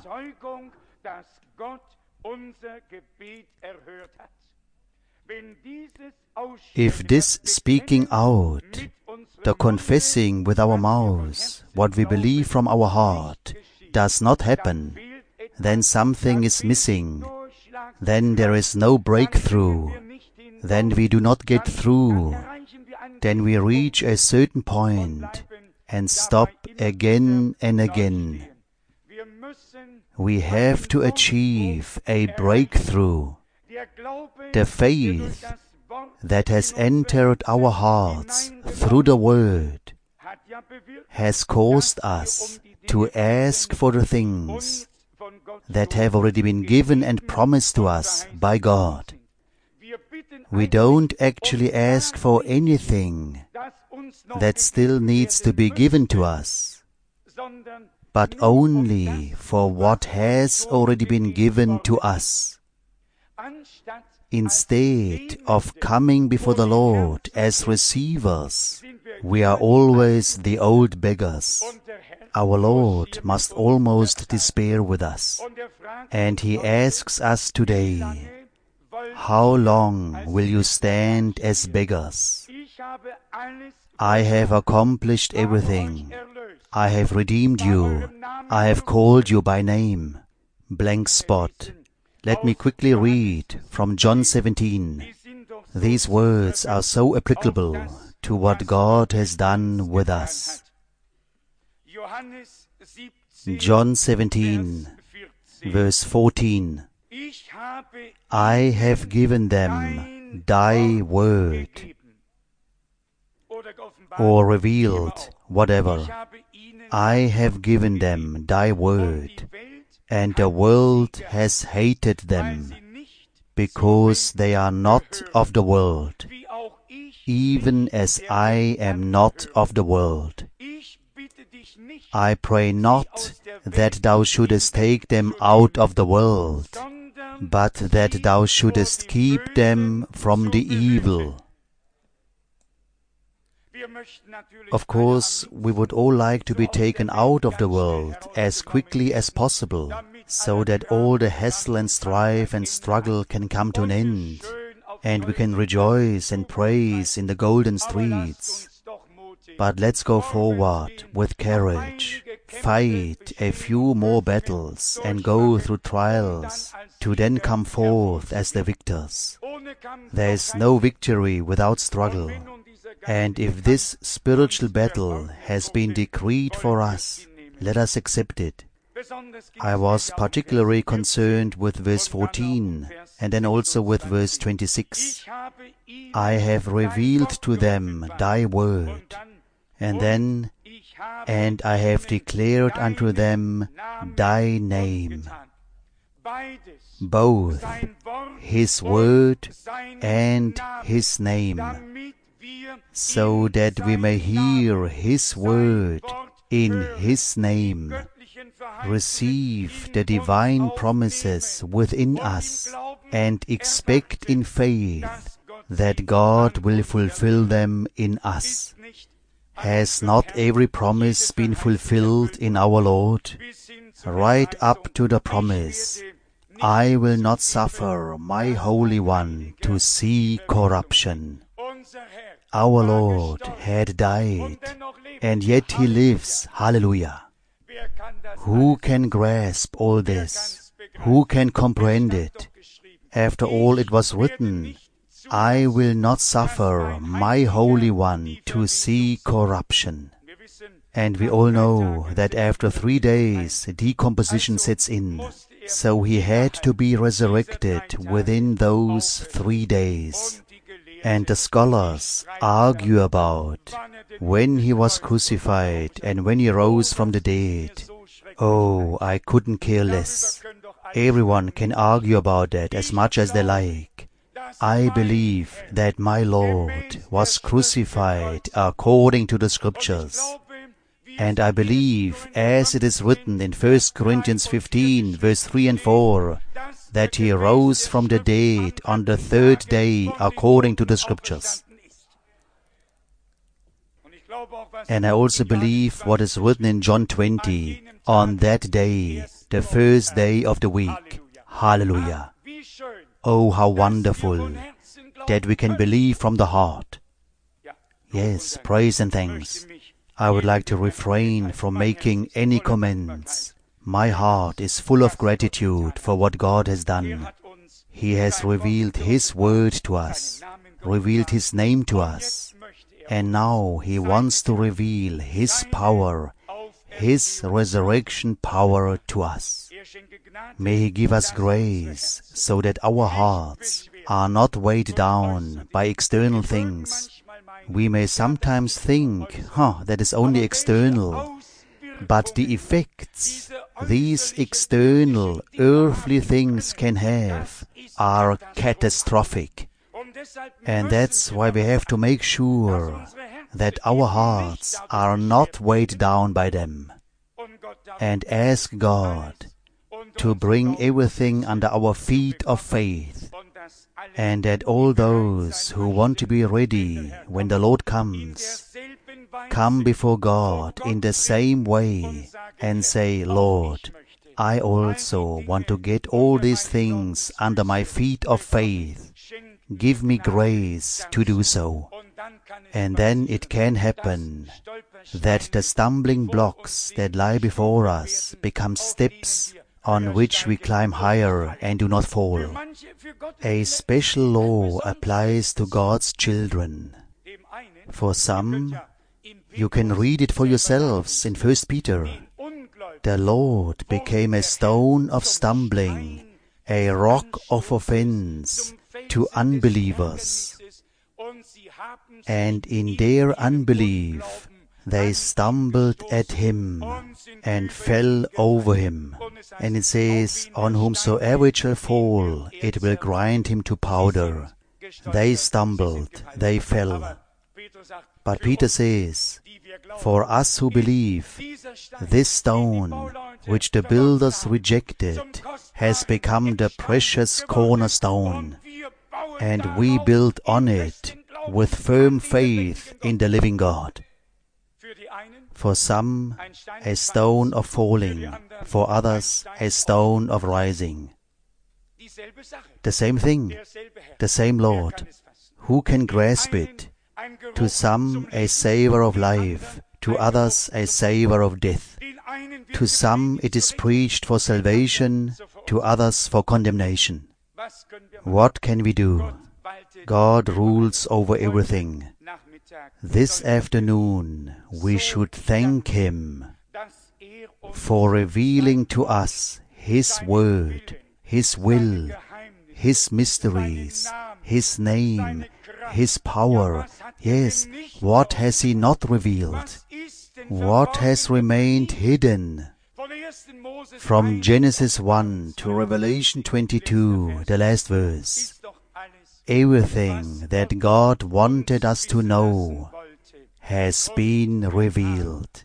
If this speaking out, the confessing with our mouths what we believe from our heart, does not happen, then something is missing. Then there is no breakthrough. Then we do not get through. Then we reach a certain point and stop again and again. We have to achieve a breakthrough. The faith that has entered our hearts through the Word has caused us to ask for the things that have already been given and promised to us by God. We don't actually ask for anything that still needs to be given to us, but only for what has already been given to us. Instead of coming before the Lord as receivers, we are always the old beggars. Our Lord must almost despair with us. And He asks us today, how long will you stand as beggars? I have accomplished everything. I have redeemed you. I have called you by name. Blank spot. Let me quickly read from John 17. These words are so applicable to what God has done with us. John 17, verse 14. I have given them thy word, or revealed, whatever. I have given them thy word, and the world has hated them, because they are not of the world, even as I am not of the world. I pray not that thou shouldest take them out of the world, but that thou shouldest keep them from the evil. Of course, we would all like to be taken out of the world as quickly as possible, so that all the hassle and strife and struggle can come to an end, and we can rejoice and praise in the golden streets. But let's go forward with courage, fight a few more battles and go through trials to then come forth as the victors. There is no victory without struggle. And if this spiritual battle has been decreed for us, let us accept it. I was particularly concerned with verse 14 and then also with verse 26. I have revealed to them thy word. And then, and I have declared unto them thy name. Both his word and his name, so that we may hear his word in his name, receive the divine promises within us, and expect in faith that God will fulfill them in us. Has not every promise been fulfilled in our Lord? Right up to the promise, I will not suffer my Holy One to see corruption. Our Lord had died, and yet He lives. Hallelujah! Who can grasp all this? Who can comprehend it? After all, it was written, I will not suffer my Holy One to see corruption. And we all know that after 3 days decomposition sets in, so He had to be resurrected within those 3 days. And the scholars argue about when He was crucified and when He rose from the dead. Oh, I couldn't care less. Everyone can argue about that as much as they like. I believe that my Lord was crucified according to the Scriptures. And I believe, as it is written in 1 Corinthians 15, verse 3 and 4, that He rose from the dead on the third day according to the Scriptures. And I also believe what is written in John 20, on that day, the first day of the week. Hallelujah. Oh, how wonderful that we can believe from the heart. Yes, praise and thanks. I would like to refrain from making any comments. My heart is full of gratitude for what God has done. He has revealed His word to us, revealed His name to us, and now He wants to reveal His power, His resurrection power to us. May He give us grace so that our hearts are not weighed down by external things. We may sometimes think, that is only external. But the effects these external, earthly things can have are catastrophic. And that's why we have to make sure that our hearts are not weighed down by them. And ask God to bring everything under our feet of faith, and that all those who want to be ready when the Lord comes, come before God in the same way and say, Lord, I also want to get all these things under my feet of faith. Give me grace to do so. And then it can happen that the stumbling blocks that lie before us become steps on which we climb higher and do not fall. A special law applies to God's children. For some, you can read it for yourselves in 1 Peter. The Lord became a stone of stumbling, a rock of offense to unbelievers. And in their unbelief, they stumbled at Him and fell over Him. And it says, on whomsoever it shall fall, it will grind him to powder. They stumbled, they fell. But Peter says, for us who believe, this stone, which the builders rejected, has become the precious cornerstone, and we build on it with firm faith in the living God. For some, a stone of falling, for others, a stone of rising. The same thing, the same Lord. Who can grasp it? To some, a savor of life, to others, a savor of death. To some, it is preached for salvation, to others, for condemnation. What can we do? God rules over everything. This afternoon, we should thank Him for revealing to us His word, His will, His mysteries, His name, His power. Yes, what has He not revealed? What has remained hidden? From Genesis 1 to Revelation 22, the last verse, everything that God wanted us to know has been revealed.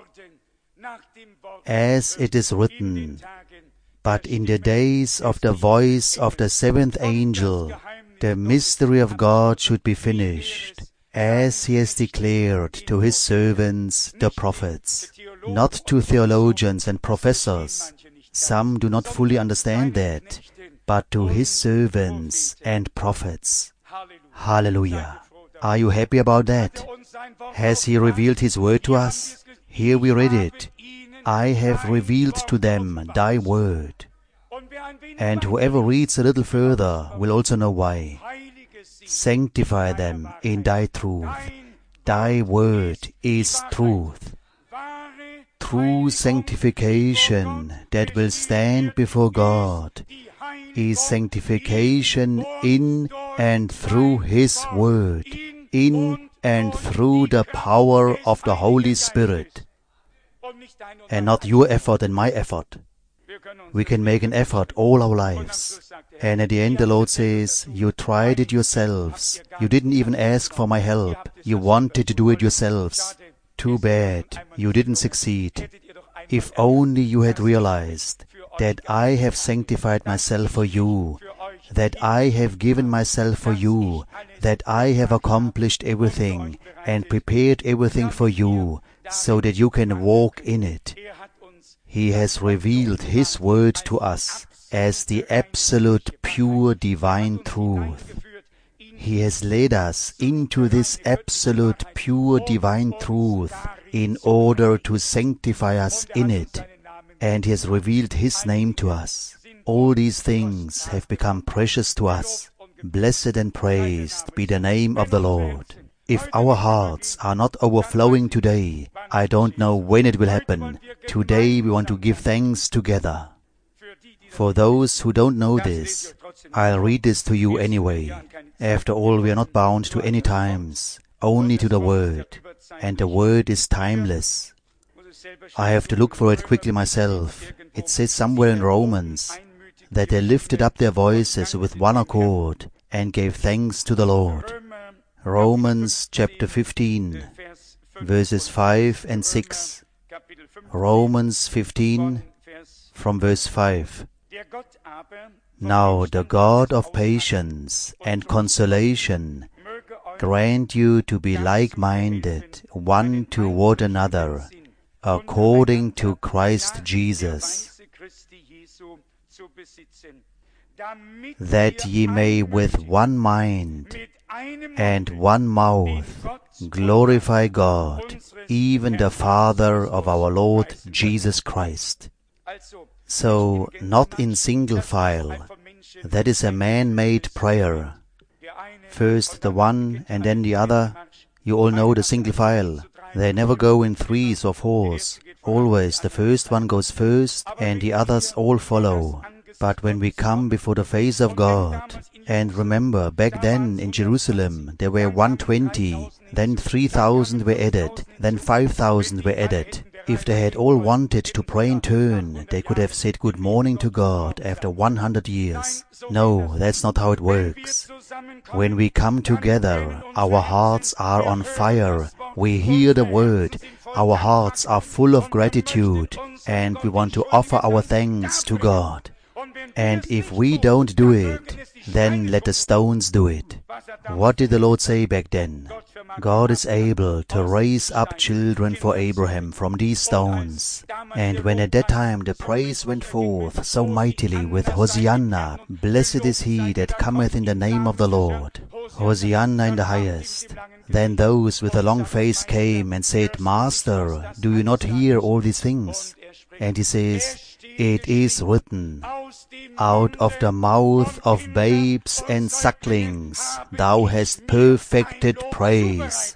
As it is written, but in the days of the voice of the seventh angel, the mystery of God should be finished, as He has declared to His servants, the prophets, not to theologians and professors. Some do not fully understand that, but to His servants and prophets. Hallelujah. Are you happy about that? Has He revealed His word to us? Here we read it. I have revealed to them Thy word. And whoever reads a little further will also know why. Sanctify them in Thy truth. Thy word is truth. True sanctification that will stand before God is sanctification in and through His word, in and through the power of the Holy Spirit, and not your effort and my effort. We can make an effort all our lives. And at the end the Lord says, you tried it yourselves. You didn't even ask for my help. You wanted to do it yourselves. Too bad, you didn't succeed. If only you had realized that I have sanctified myself for you, that I have given myself for you, that I have accomplished everything and prepared everything for you, so that you can walk in it. He has revealed His word to us as the absolute pure divine truth. He has led us into this absolute pure divine truth in order to sanctify us in it, and He has revealed His name to us. All these things have become precious to us. Blessed and praised be the name of the Lord. If our hearts are not overflowing today, I don't know when it will happen. Today we want to give thanks together. For those who don't know this, I'll read this to you anyway. After all, we are not bound to any times, only to the Word, and the Word is timeless. I have to look for it quickly myself. It says somewhere in Romans that they lifted up their voices with one accord and gave thanks to the Lord. Romans chapter 15, verses 5 and 6. Romans 15, from verse 5. Now the God of patience and consolation grant you to be like-minded one toward another, according to Christ Jesus, that ye may with one mind and one mouth glorify God, even the Father of our Lord Jesus Christ. So, not in single file. That is a man-made prayer. First the one and then the other. You all know the single file. They never go in threes or fours. Always the first one goes first and the others all follow. But when we come before the face of God, and remember, back then in Jerusalem there were 120, then 3,000 were added, then 5,000 were added. If they had all wanted to pray in turn, they could have said good morning to God after 100 years. No, that's not how it works. When we come together, our hearts are on fire. We hear the word. Our hearts are full of gratitude, and we want to offer our thanks to God. And if we don't do it, then let the stones do it. What did the Lord say back then? God is able to raise up children for Abraham from these stones. And when at that time the praise went forth so mightily with Hosanna, blessed is he that cometh in the name of the Lord, Hosanna in the highest, then those with a long face came and said, Master, do you not hear all these things? And he says, it is written, out of the mouth of babes and sucklings thou hast perfected praise.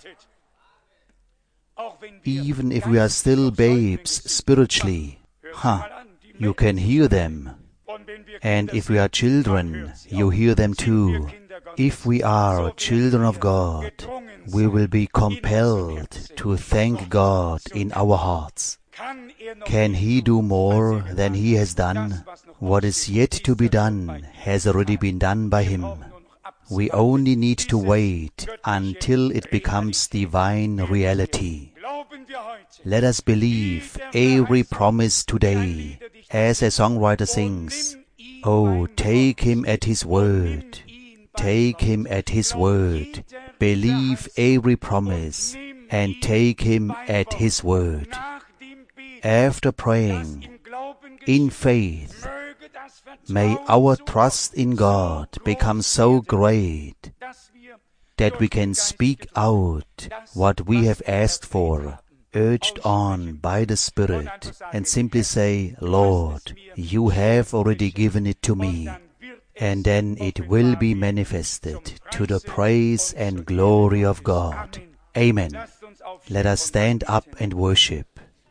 Even if we are still babes spiritually, you can hear them. And if we are children, you hear them too. If we are children of God, we will be compelled to thank God in our hearts. Can He do more than He has done? What is yet to be done has already been done by Him. We only need to wait until it becomes divine reality. Let us believe every promise today, as a songwriter sings, oh, take Him at His word. Take Him at His word. Believe every promise and take Him at His word. After praying in faith, may our trust in God become so great that we can speak out what we have asked for, urged on by the Spirit, and simply say, Lord, you have already given it to me, and then it will be manifested to the praise and glory of God. Amen. Let us stand up and worship.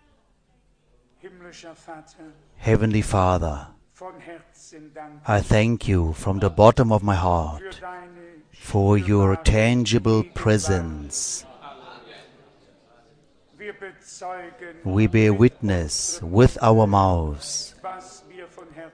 Heavenly Father, I thank you from the bottom of my heart for your tangible presence. We bear witness with our mouths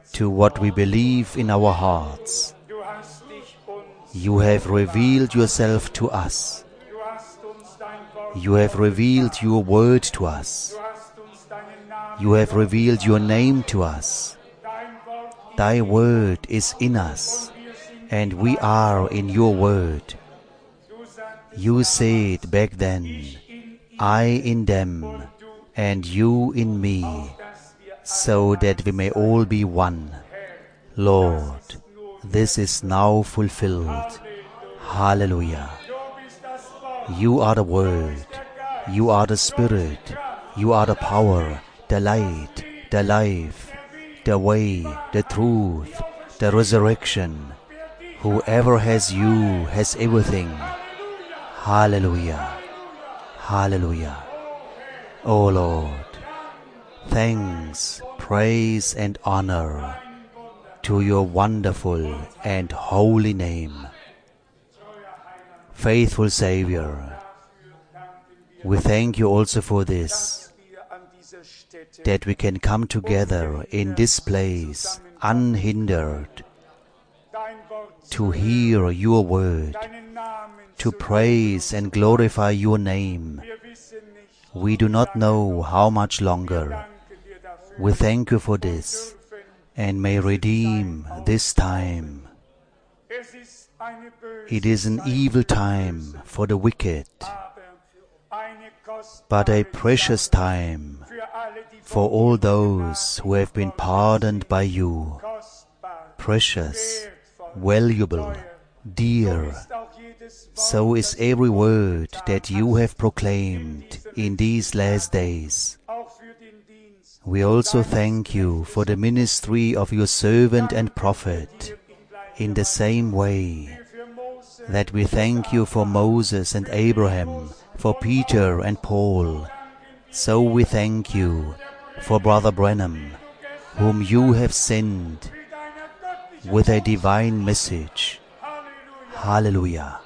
to what we believe in our hearts. You have revealed yourself to us. You have revealed your word to us. You have revealed your name to us. Thy word is in us, and we are in your word. You said back then, I in them, and you in me, so that we may all be one. Lord, this is now fulfilled. Hallelujah. You are the Word. You are the Spirit. You are the power, the light, the life, the way, the truth, the resurrection. Whoever has you has everything. Hallelujah. Hallelujah. O Lord, thanks, praise and honor to your wonderful and holy name. Faithful Savior, we thank you also for this, that we can come together in this place unhindered to hear your word, to praise and glorify your name. We do not know how much longer. We thank you for this and may redeem this time. It is an evil time for the wicked, but a precious time for all those who have been pardoned by you. Precious, valuable, dear. So is every word that you have proclaimed in these last days. We also thank you for the ministry of your servant and prophet, in the same way that we thank you for Moses and Abraham, for Peter and Paul. So we thank you for Brother Branham, whom you have sent with a divine message. Hallelujah.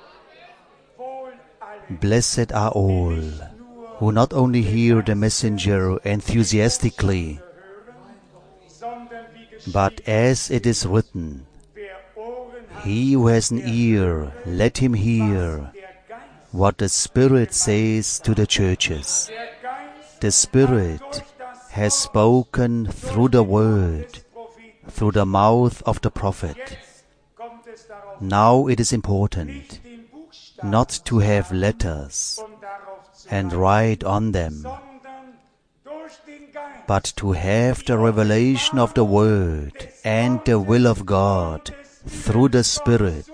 Blessed are all who not only hear the messenger enthusiastically, but as it is written, he who has an ear, let him hear what the Spirit says to the churches. The Spirit has spoken through the word, through the mouth of the prophet. Now it is important not to have letters and write on them, but to have the revelation of the Word and the will of God through the Spirit.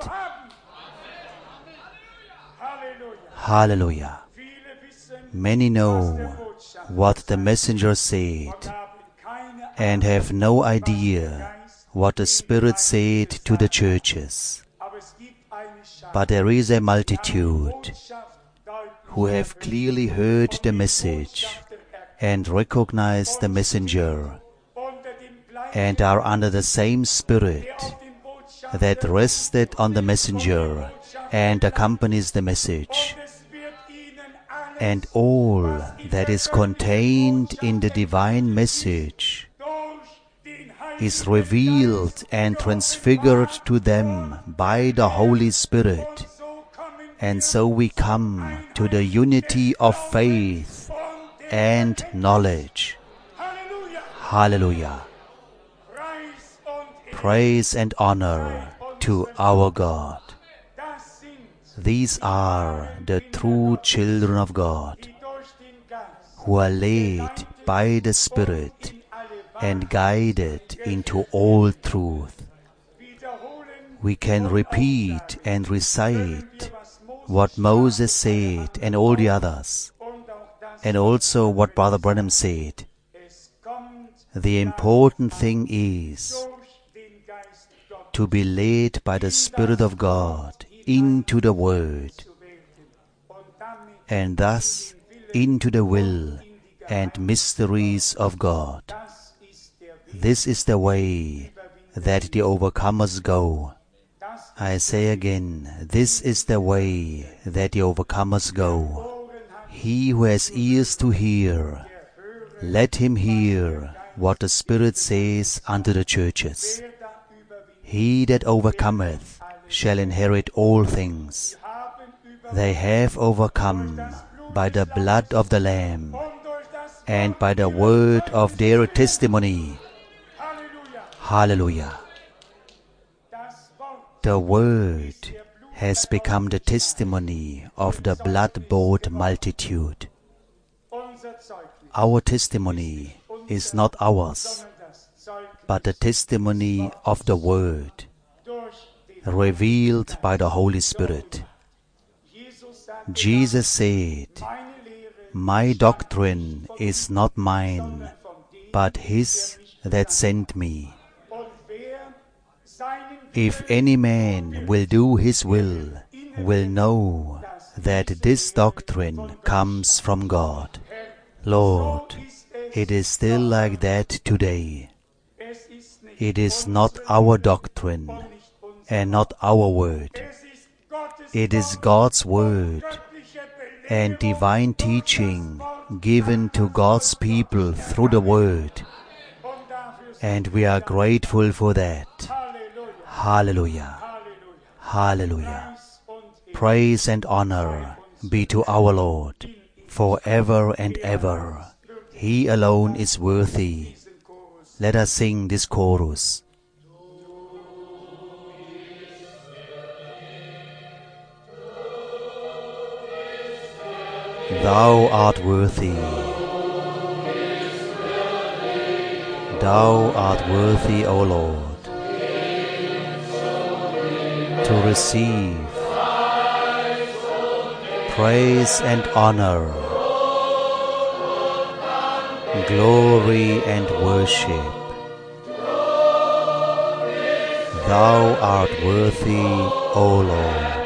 Hallelujah. Many know what the messenger said and have no idea what the Spirit said to the churches. But there is a multitude who have clearly heard the message and recognize the messenger and are under the same Spirit that rested on the messenger and accompanies the message. And all that is contained in the divine message is revealed and transfigured to them by the Holy Spirit. And so we come to the unity of faith and knowledge. Hallelujah. Praise and honor to our God. These are the true children of God, who are led by the Spirit and guided into all truth. We can repeat and recite what Moses said and all the others, and also what Brother Branham said. The important thing is to be led by the Spirit of God into the Word, and thus into the will and mysteries of God. This is the way that the overcomers go. I say again, this is the way that the overcomers go. He who has ears to hear, let him hear what the Spirit says unto the churches. He that overcometh shall inherit all things. They have overcome by the blood of the Lamb and by the word of their testimony. Hallelujah. The word has become the testimony of the blood-bought multitude. Our testimony is not ours, but the testimony of the Word, revealed by the Holy Spirit. Jesus said, "My doctrine is not mine, but His that sent me. If any man will do His will know that this doctrine comes from God." Lord, it is still like that today. It is not our doctrine and not our word. It is God's word and divine teaching given to God's people through the word. And we are grateful for that. Hallelujah. Hallelujah. Praise and honor be to our Lord forever and ever. He alone is worthy. Let us sing this chorus. Thou art worthy. Thou art worthy, O Lord, to receive praise and honor, glory and worship. Thou art worthy, O Lord.